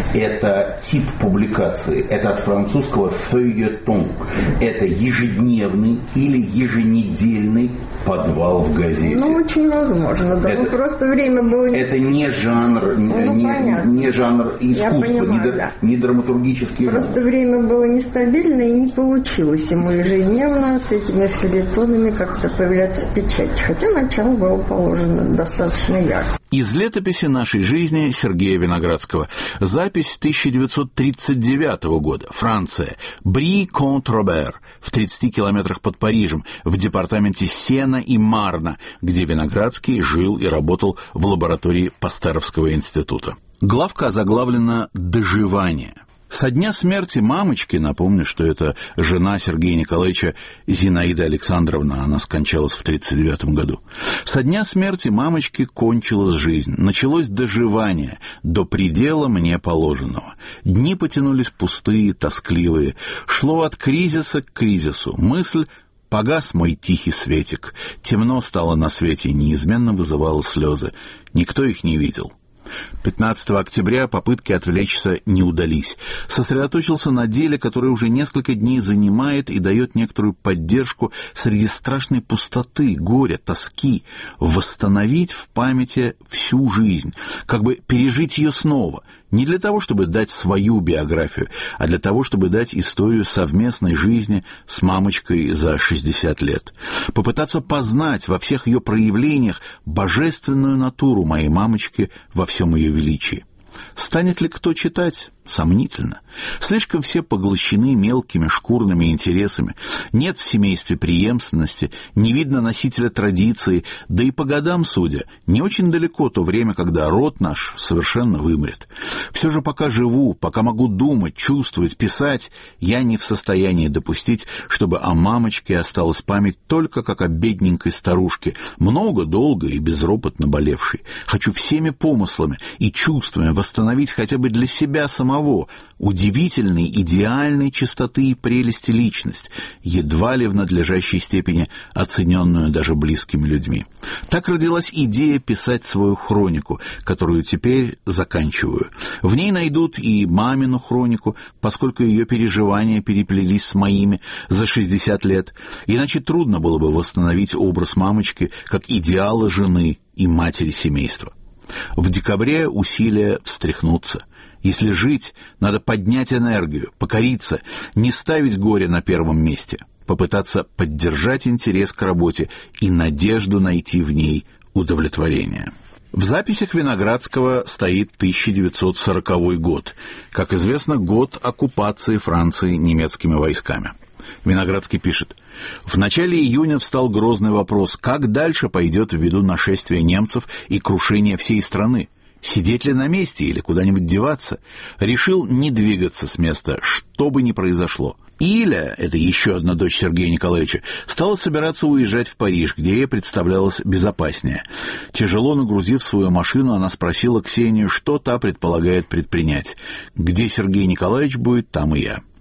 Это тип публикации. Это от французского «feuilleton». Это ежедневный или еженедельный подвал в газете. Ну, очень возможно. Да. Это, ну, просто время было... Не... Это не жанр, ну, не, не жанр искусства, понимаю, не, да. не драматургический жанр. Просто время было нестабильно, и не получилось ему ежедневно с этими фельетонами как-то появляться в печати. Хотя начало было положено достаточно ярко. Из летописи нашей жизни Сергея Виноградского. Запись тысяча девятьсот тридцать девятого года. Франция. Бри-Конт-Робер. В тридцати километрах под Парижем. В департаменте Сена и Марна, где Виноградский жил и работал в лаборатории Пастеровского института. Главка озаглавлена «Доживание». Со дня смерти мамочки, напомню, что это жена Сергея Николаевича Зинаида Александровна, она скончалась в тридцать девятом году. Со дня смерти мамочки кончилась жизнь, началось доживание, до предела мне положенного. Дни потянулись пустые, тоскливые, шло от кризиса к кризису, мысль «погас мой тихий светик», темно стало на свете, неизменно вызывало слезы, никто их не видел. пятнадцатого октября попытки отвлечься не удались. Сосредоточился на деле, которое уже несколько дней занимает и дает некоторую поддержку среди страшной пустоты, горя, тоски. Восстановить в памяти всю жизнь, как бы пережить ее снова. Не для того, чтобы дать свою биографию, а для того, чтобы дать историю совместной жизни с мамочкой за шестьдесят лет. Попытаться познать во всех ее проявлениях божественную натуру моей мамочки во всем ее величии. Станет ли кто читать? Сомнительно. Слишком все поглощены мелкими шкурными интересами. Нет в семействе преемственности, не видно носителя традиции, да и по годам судя, не очень далеко то время, когда род наш совершенно вымрет. Все же пока живу, пока могу думать, чувствовать, писать, я не в состоянии допустить, чтобы о мамочке осталась память только как о бедненькой старушке, много, долго и безропотно болевшей. Хочу всеми помыслами и чувствами восстановить хотя бы для себя самого удивительной, идеальной чистоты и прелести личность, едва ли в надлежащей степени оцененную даже близкими людьми. Так родилась идея писать свою хронику, которую теперь заканчиваю. В ней найдут и мамину хронику, поскольку ее переживания переплелись с моими за шестьдесят лет, иначе трудно было бы восстановить образ мамочки как идеала жены и матери семейства. В декабре усилия встряхнуться. Если жить, надо поднять энергию, покориться, не ставить горе на первом месте, попытаться поддержать интерес к работе и надежду найти в ней удовлетворение. В записях Виноградского стоит тысяча девятьсот сороковой год, как известно, год оккупации Франции немецкими войсками. Виноградский пишет: «В начале июня встал грозный вопрос, как дальше пойдет ввиду нашествия немцев и крушения всей страны. Сидеть ли на месте или куда-нибудь деваться? Решил не двигаться с места, что бы ни произошло. Иля, это еще одна дочь Сергея Николаевича, стала собираться уезжать в Париж, где ей представлялось безопаснее. Тяжело нагрузив свою машину, она спросила Ксению, что та предполагает предпринять. Где Сергей Николаевич будет, там и я.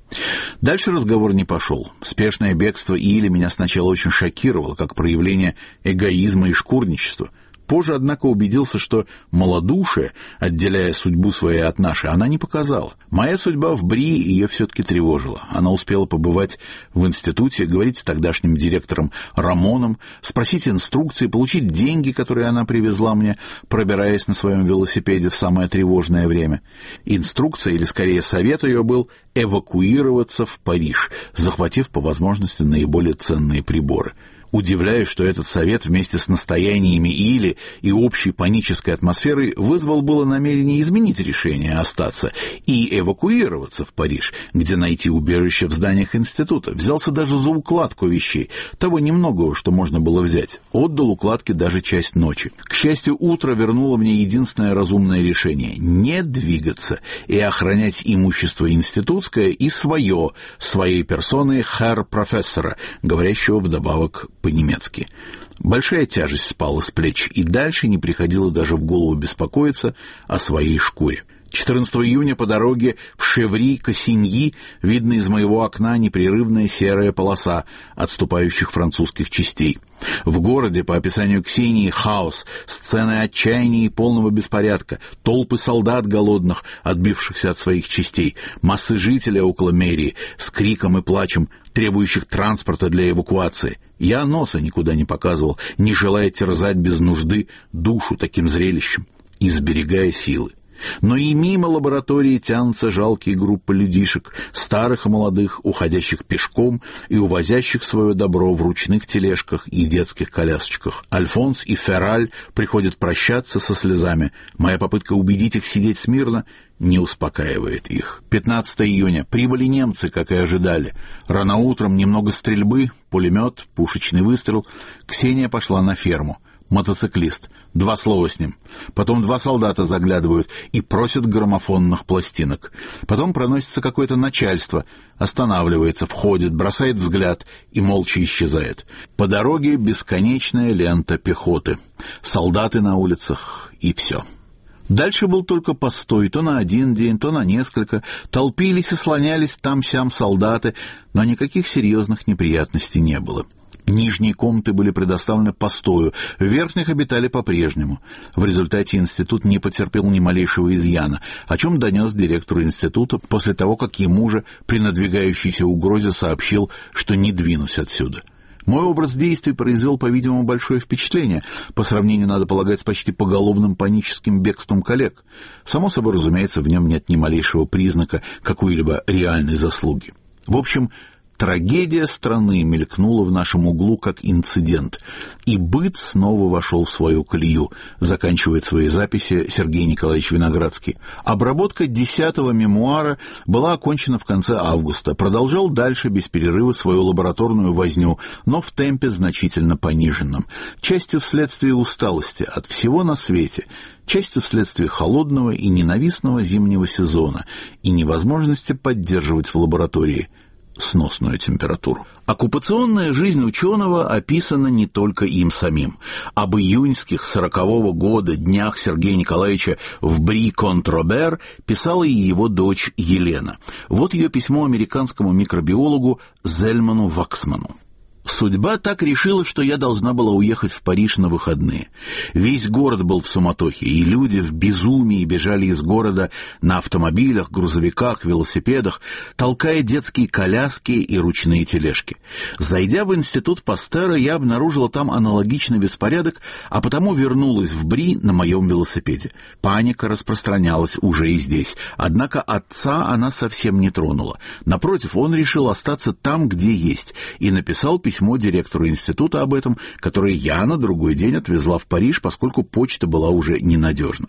Дальше разговор не пошел. Спешное бегство Или меня сначала очень шокировало, как проявление эгоизма и шкурничества. Позже, однако, убедился, что малодушие, отделяя судьбу свою от нашей, она не показала. Моя судьба в Бри ее все-таки тревожила. Она успела побывать в институте, говорить с тогдашним директором Рамоном, спросить инструкции, получить деньги, которые она привезла мне, пробираясь на своем велосипеде в самое тревожное время. Инструкция, или скорее совет ее был эвакуироваться в Париж, захватив по возможности наиболее ценные приборы. Удивляюсь, что этот совет вместе с настояниями Или и общей панической атмосферой вызвал было намерение изменить решение остаться и эвакуироваться в Париж, где найти убежище в зданиях института. Взялся даже за укладку вещей, того немногого, что можно было взять. Отдал укладке даже часть ночи. К счастью, утро вернуло мне единственное разумное решение — не двигаться и охранять имущество институтское и свое, своей персоной херр-профессора, говорящего вдобавок по-немецки. Большая тяжесть спала с плеч, и дальше не приходило даже в голову беспокоиться о своей шкуре. четырнадцатого июня по дороге в Шеври-Кассиньи видно из моего окна непрерывная серая полоса отступающих французских частей. В городе, по описанию Ксении, хаос, сцены отчаяния и полного беспорядка, толпы солдат голодных, отбившихся от своих частей, массы жителей около мэрии с криком и плачем, требующих транспорта для эвакуации. Я носа никуда не показывал, не желая терзать без нужды душу таким зрелищем, изберегая силы. Но и мимо лаборатории тянутся жалкие группы людишек, старых и молодых, уходящих пешком и увозящих свое добро в ручных тележках и детских колясочках. Альфонс и Ферраль приходят прощаться со слезами. Моя попытка убедить их сидеть смирно не успокаивает их. пятнадцатого июня. Прибыли немцы, как и ожидали. Рано утром немного стрельбы, пулемет, пушечный выстрел. Ксения пошла на ферму. Мотоциклист. Два слова с ним. Потом два солдата заглядывают и просят граммофонных пластинок. Потом проносится какое-то начальство, останавливается, входит, бросает взгляд и молча исчезает. По дороге бесконечная лента пехоты. Солдаты на улицах и все. Дальше был только постой, то на один день, то на несколько. Толпились и слонялись там-сям солдаты, но никаких серьезных неприятностей не было. Нижние комнаты были предоставлены постою, в верхних обитали по-прежнему. В результате институт не потерпел ни малейшего изъяна, о чем донес директору института после того, как ему же при надвигающейся угрозе сообщил, что не двинусь отсюда. Мой образ действий произвел, по-видимому, большое впечатление, по сравнению, надо полагать, с почти поголовным паническим бегством коллег. Само собой, разумеется, в нем нет ни малейшего признака какой-либо реальной заслуги. В общем, трагедия страны мелькнула в нашем углу как инцидент, и быт снова вошел в свою колею, заканчивает свои записи Сергей Николаевич Виноградский. Обработка десятого мемуара была окончена в конце августа. Продолжал дальше без перерыва свою лабораторную возню, но в темпе значительно пониженном, частью вследствие усталости от всего на свете, частью вследствие холодного и ненавистного зимнего сезона и невозможности поддерживать в лаборатории сносную температуру. Оккупационная жизнь ученого описана не только им самим. Об июньских сорокового года днях Сергея Николаевича в Бри-Контробер писала и его дочь Елена. Вот ее письмо американскому микробиологу Зельману Ваксману. Судьба так решила, что я должна была уехать в Париж на выходные. Весь город был в суматохе, и люди в безумии бежали из города на автомобилях, грузовиках, велосипедах, толкая детские коляски и ручные тележки. Зайдя в институт Пастера, я обнаружила там аналогичный беспорядок, а потому вернулась в Бри на моем велосипеде. Паника распространялась уже и здесь, однако отца она совсем не тронула. Напротив, он решил остаться там, где есть, и написал письмо Письмо директору института об этом, которое я на другой день отвезла в Париж, поскольку почта была уже ненадежна.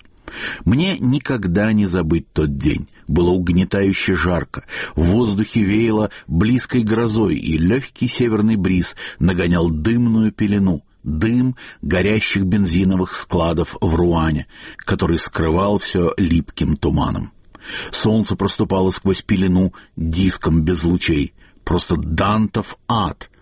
Мне никогда не забыть тот день. Было угнетающе жарко, в воздухе веяло близкой грозой, и легкий северный бриз нагонял дымную пелену, дым горящих бензиновых складов в Руане, который скрывал все липким туманом. Солнце проступало сквозь пелену диском без лучей. Просто Дантов ад.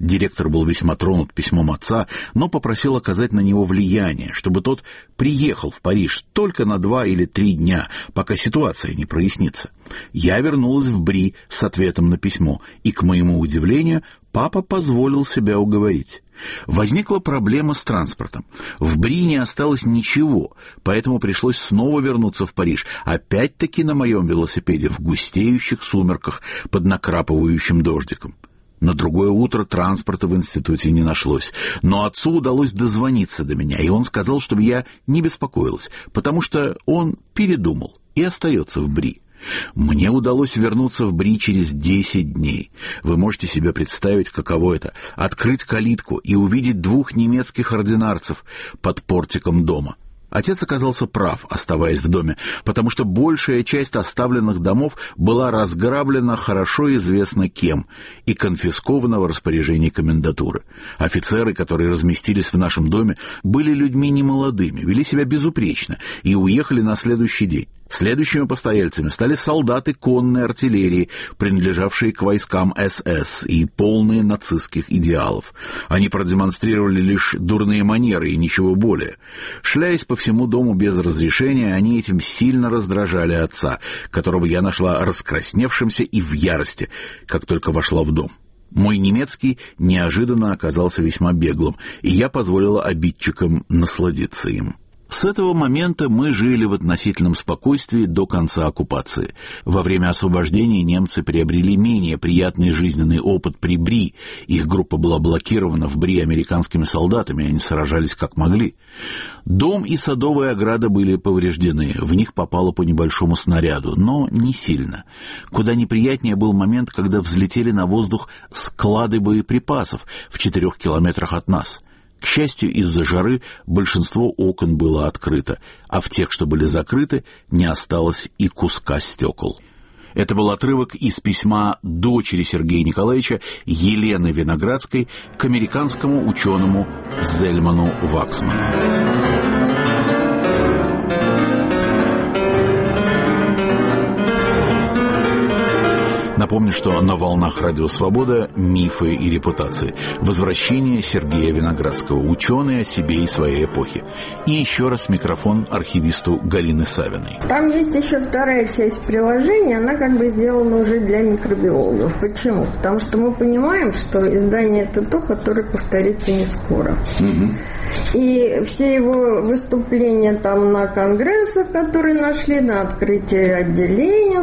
Директор был весьма тронут письмом отца, но попросил оказать на него влияние, чтобы тот приехал в Париж только на два или три дня, пока ситуация не прояснится. Я вернулась в Бри с ответом на письмо, и, к моему удивлению, папа позволил себя уговорить. Возникла проблема с транспортом. В Бри не осталось ничего, поэтому пришлось снова вернуться в Париж, опять-таки на моем велосипеде в густеющих сумерках под накрапывающим дождиком. На другое утро транспорта в институте не нашлось, но отцу удалось дозвониться до меня, и он сказал, чтобы я не беспокоилась, потому что он передумал и остается в Бри. Мне удалось вернуться в Бри через десять дней. Вы можете себе представить, каково это — открыть калитку и увидеть двух немецких ординарцев под портиком дома. Отец оказался прав, оставаясь в доме, потому что большая часть оставленных домов была разграблена хорошо известно кем и конфискована в распоряжении комендатуры. Офицеры, которые разместились в нашем доме, были людьми немолодыми, вели себя безупречно и уехали на следующий день. Следующими постояльцами стали солдаты конной артиллерии, принадлежавшие к войскам эс эс и полные нацистских идеалов. Они продемонстрировали лишь дурные манеры и ничего более. Шляясь по всему дому без разрешения, они этим сильно раздражали отца, которого я нашла раскрасневшимся и в ярости, как только вошла в дом. Мой немецкий неожиданно оказался весьма беглым, и я позволила обидчикам насладиться им. С этого момента мы жили в относительном спокойствии до конца оккупации. Во время освобождения немцы приобрели менее приятный жизненный опыт при Бри. Их группа была блокирована в Бри американскими солдатами, они сражались как могли. Дом и садовая ограда были повреждены, в них попало по небольшому снаряду, но не сильно. Куда неприятнее был момент, когда взлетели на воздух склады боеприпасов в четырех километрах от нас. К счастью, из-за жары большинство окон было открыто, а в тех, что были закрыты, не осталось и куска стекол. Это был отрывок из письма дочери Сергея Николаевича Елены Виноградской к американскому ученому Зельману Ваксману. Напомню, что на волнах Радио Свобода «Мифы и репутации». Возвращение Сергея Виноградского. Ученый о себе и своей эпохе. И еще раз микрофон архивисту Галины Савиной. Там есть еще вторая часть приложения. Она как бы сделана уже для микробиологов. Почему? Потому что мы понимаем, что издание – это то, которое повторится не скоро. Угу. И все его выступления там на конгрессах, которые нашли, на открытии отделения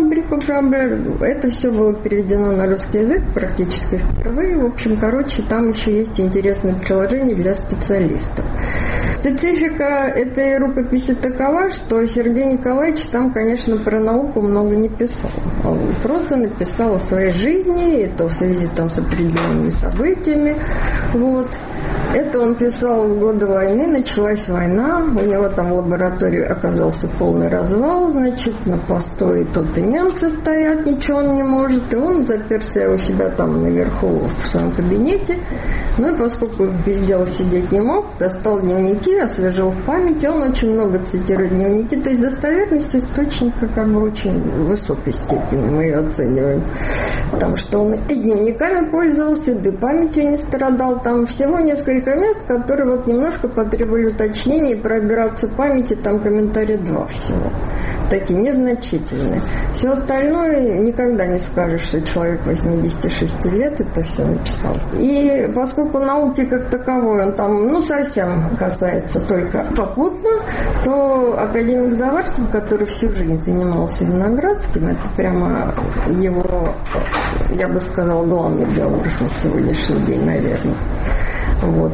это все было переведено на русский язык практически впервые. В общем, короче, там еще есть интересное приложение для специалистов. Специфика этой рукописи такова, что Сергей Николаевич там, конечно, про науку много не писал. Он просто написал о своей жизни, и то в связи там с определенными событиями. Вот. Это он писал в годы войны, началась война, у него там в лаборатории оказался полный развал, значит, на посту и тут и немцы стоят, ничего он не может, и он заперся у себя там наверху в своем кабинете, ну и поскольку без дела сидеть не мог, достал дневники, освежил в памяти, он очень много цитирует дневники, то есть достоверность источника как бы очень в высокой степени мы ее оцениваем, потому что он и дневниками пользовался, да и памятью не страдал, там всего несколько мест, которые вот немножко потребовали уточнения и пробираться в памяти, там комментарий два всего. Такие незначительные. Все остальное никогда не скажешь, что человек восемьдесят шесть лет это все написал. И поскольку науки как таковой, он там, ну, совсем касается только попутно, то академик Заварцев, который всю жизнь занимался Виноградским, это прямо его, я бы сказала, главный биограф на сегодняшний день, наверное. Вот.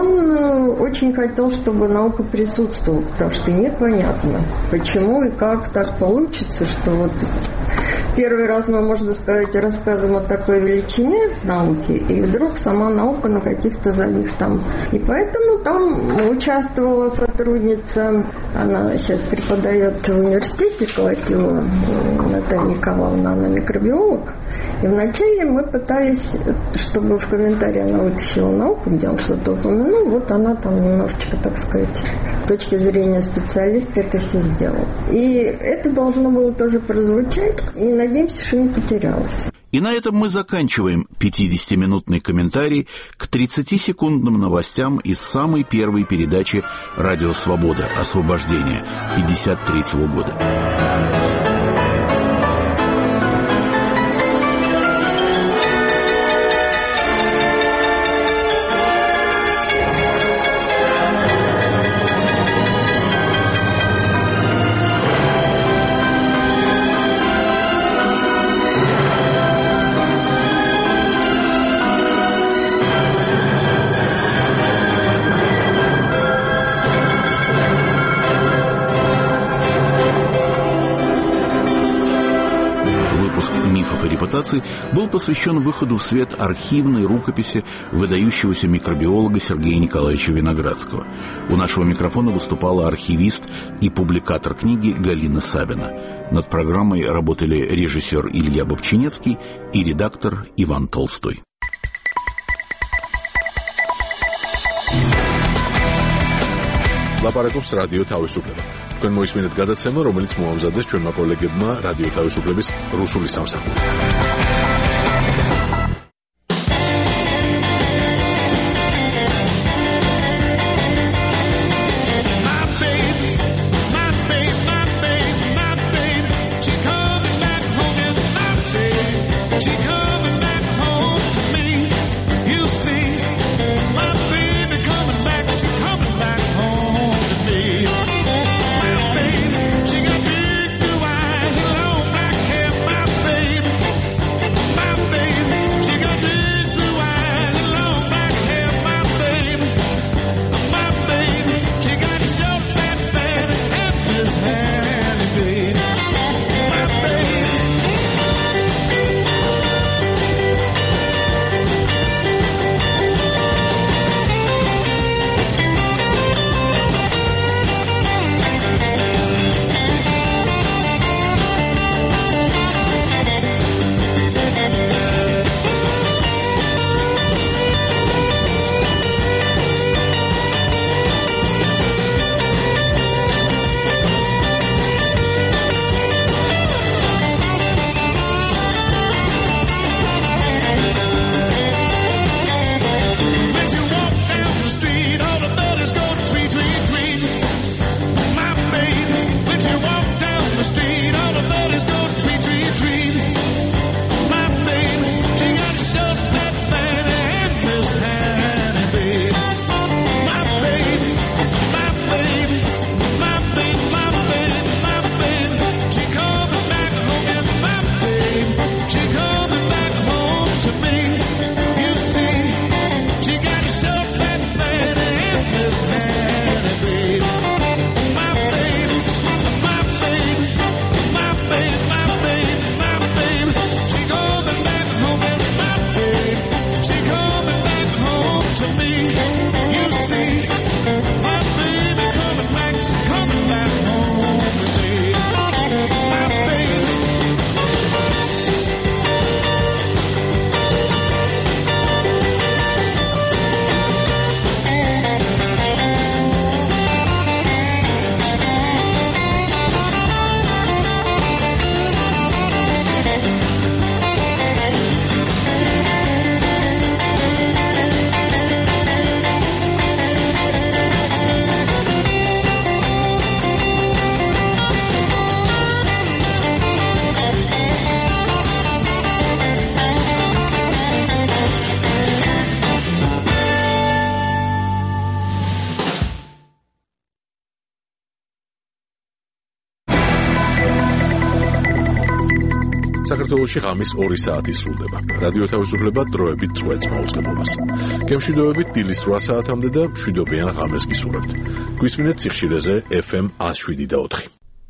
Он очень хотел, чтобы наука присутствовала, потому что непонятно, почему и как так получится, что вот первый раз мы, можно сказать, рассказываем о такой величине науки, и вдруг сама наука на каких-то задних там. И поэтому там участвовала сотрудница, она сейчас преподает в университете Колотилова, Наталья Николаевна, она микробиолог. И вначале мы пытались, чтобы в комментарии она вытащила науку, где он что-то упомянул, вот она там немножечко, так сказать, с точки зрения специалиста это все сделала. И это должно было тоже прозвучать, и надеемся, что не потерялось. И на этом мы заканчиваем пятидесятиминутный комментарий к тридцатисекундным новостям из самой первой передачи «Радио Свобода. Освобождение» пятьдесят третьего года. Был посвящен выходу в свет архивной рукописи выдающегося микробиолога Сергея Николаевича Виноградского. У нашего микрофона выступала архивист и публикатор книги Галина Сабина. Над программой работали режиссер Илья Бобчинецкий и редактор Иван Толстой. ლაპარაკობს რადიო თავისუფლება. თქვენ მოისმინეთ გადაცემა, რომელიც მოამზადეს ჩვენმა კოლეგებმა რადიო თავისუფლების რუსული სამსახური. საქართველოში ღამის ორი საათი სრულდება. რადიო თავისუფლება დროებით წვეთს მაუწყებლობას. გემშვიდობებით დილის რვა საათამდე და მშვიდობიან ღამეს გისურვებთ. გვისმინეთ ციხშირეზე ეფ ემ one oh seven და four.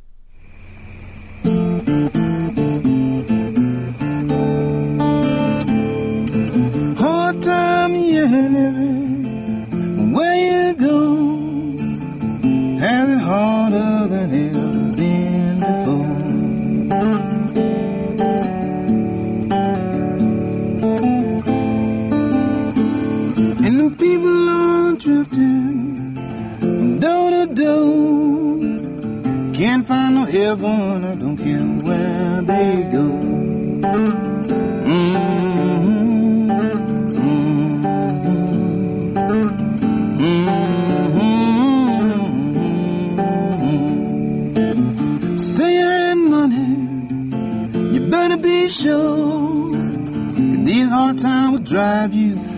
Hard time yearning where you go, has it harder than ever been before. And the people are drifting from door to door, can't find no heaven, I don't care where they go. Mm. drive you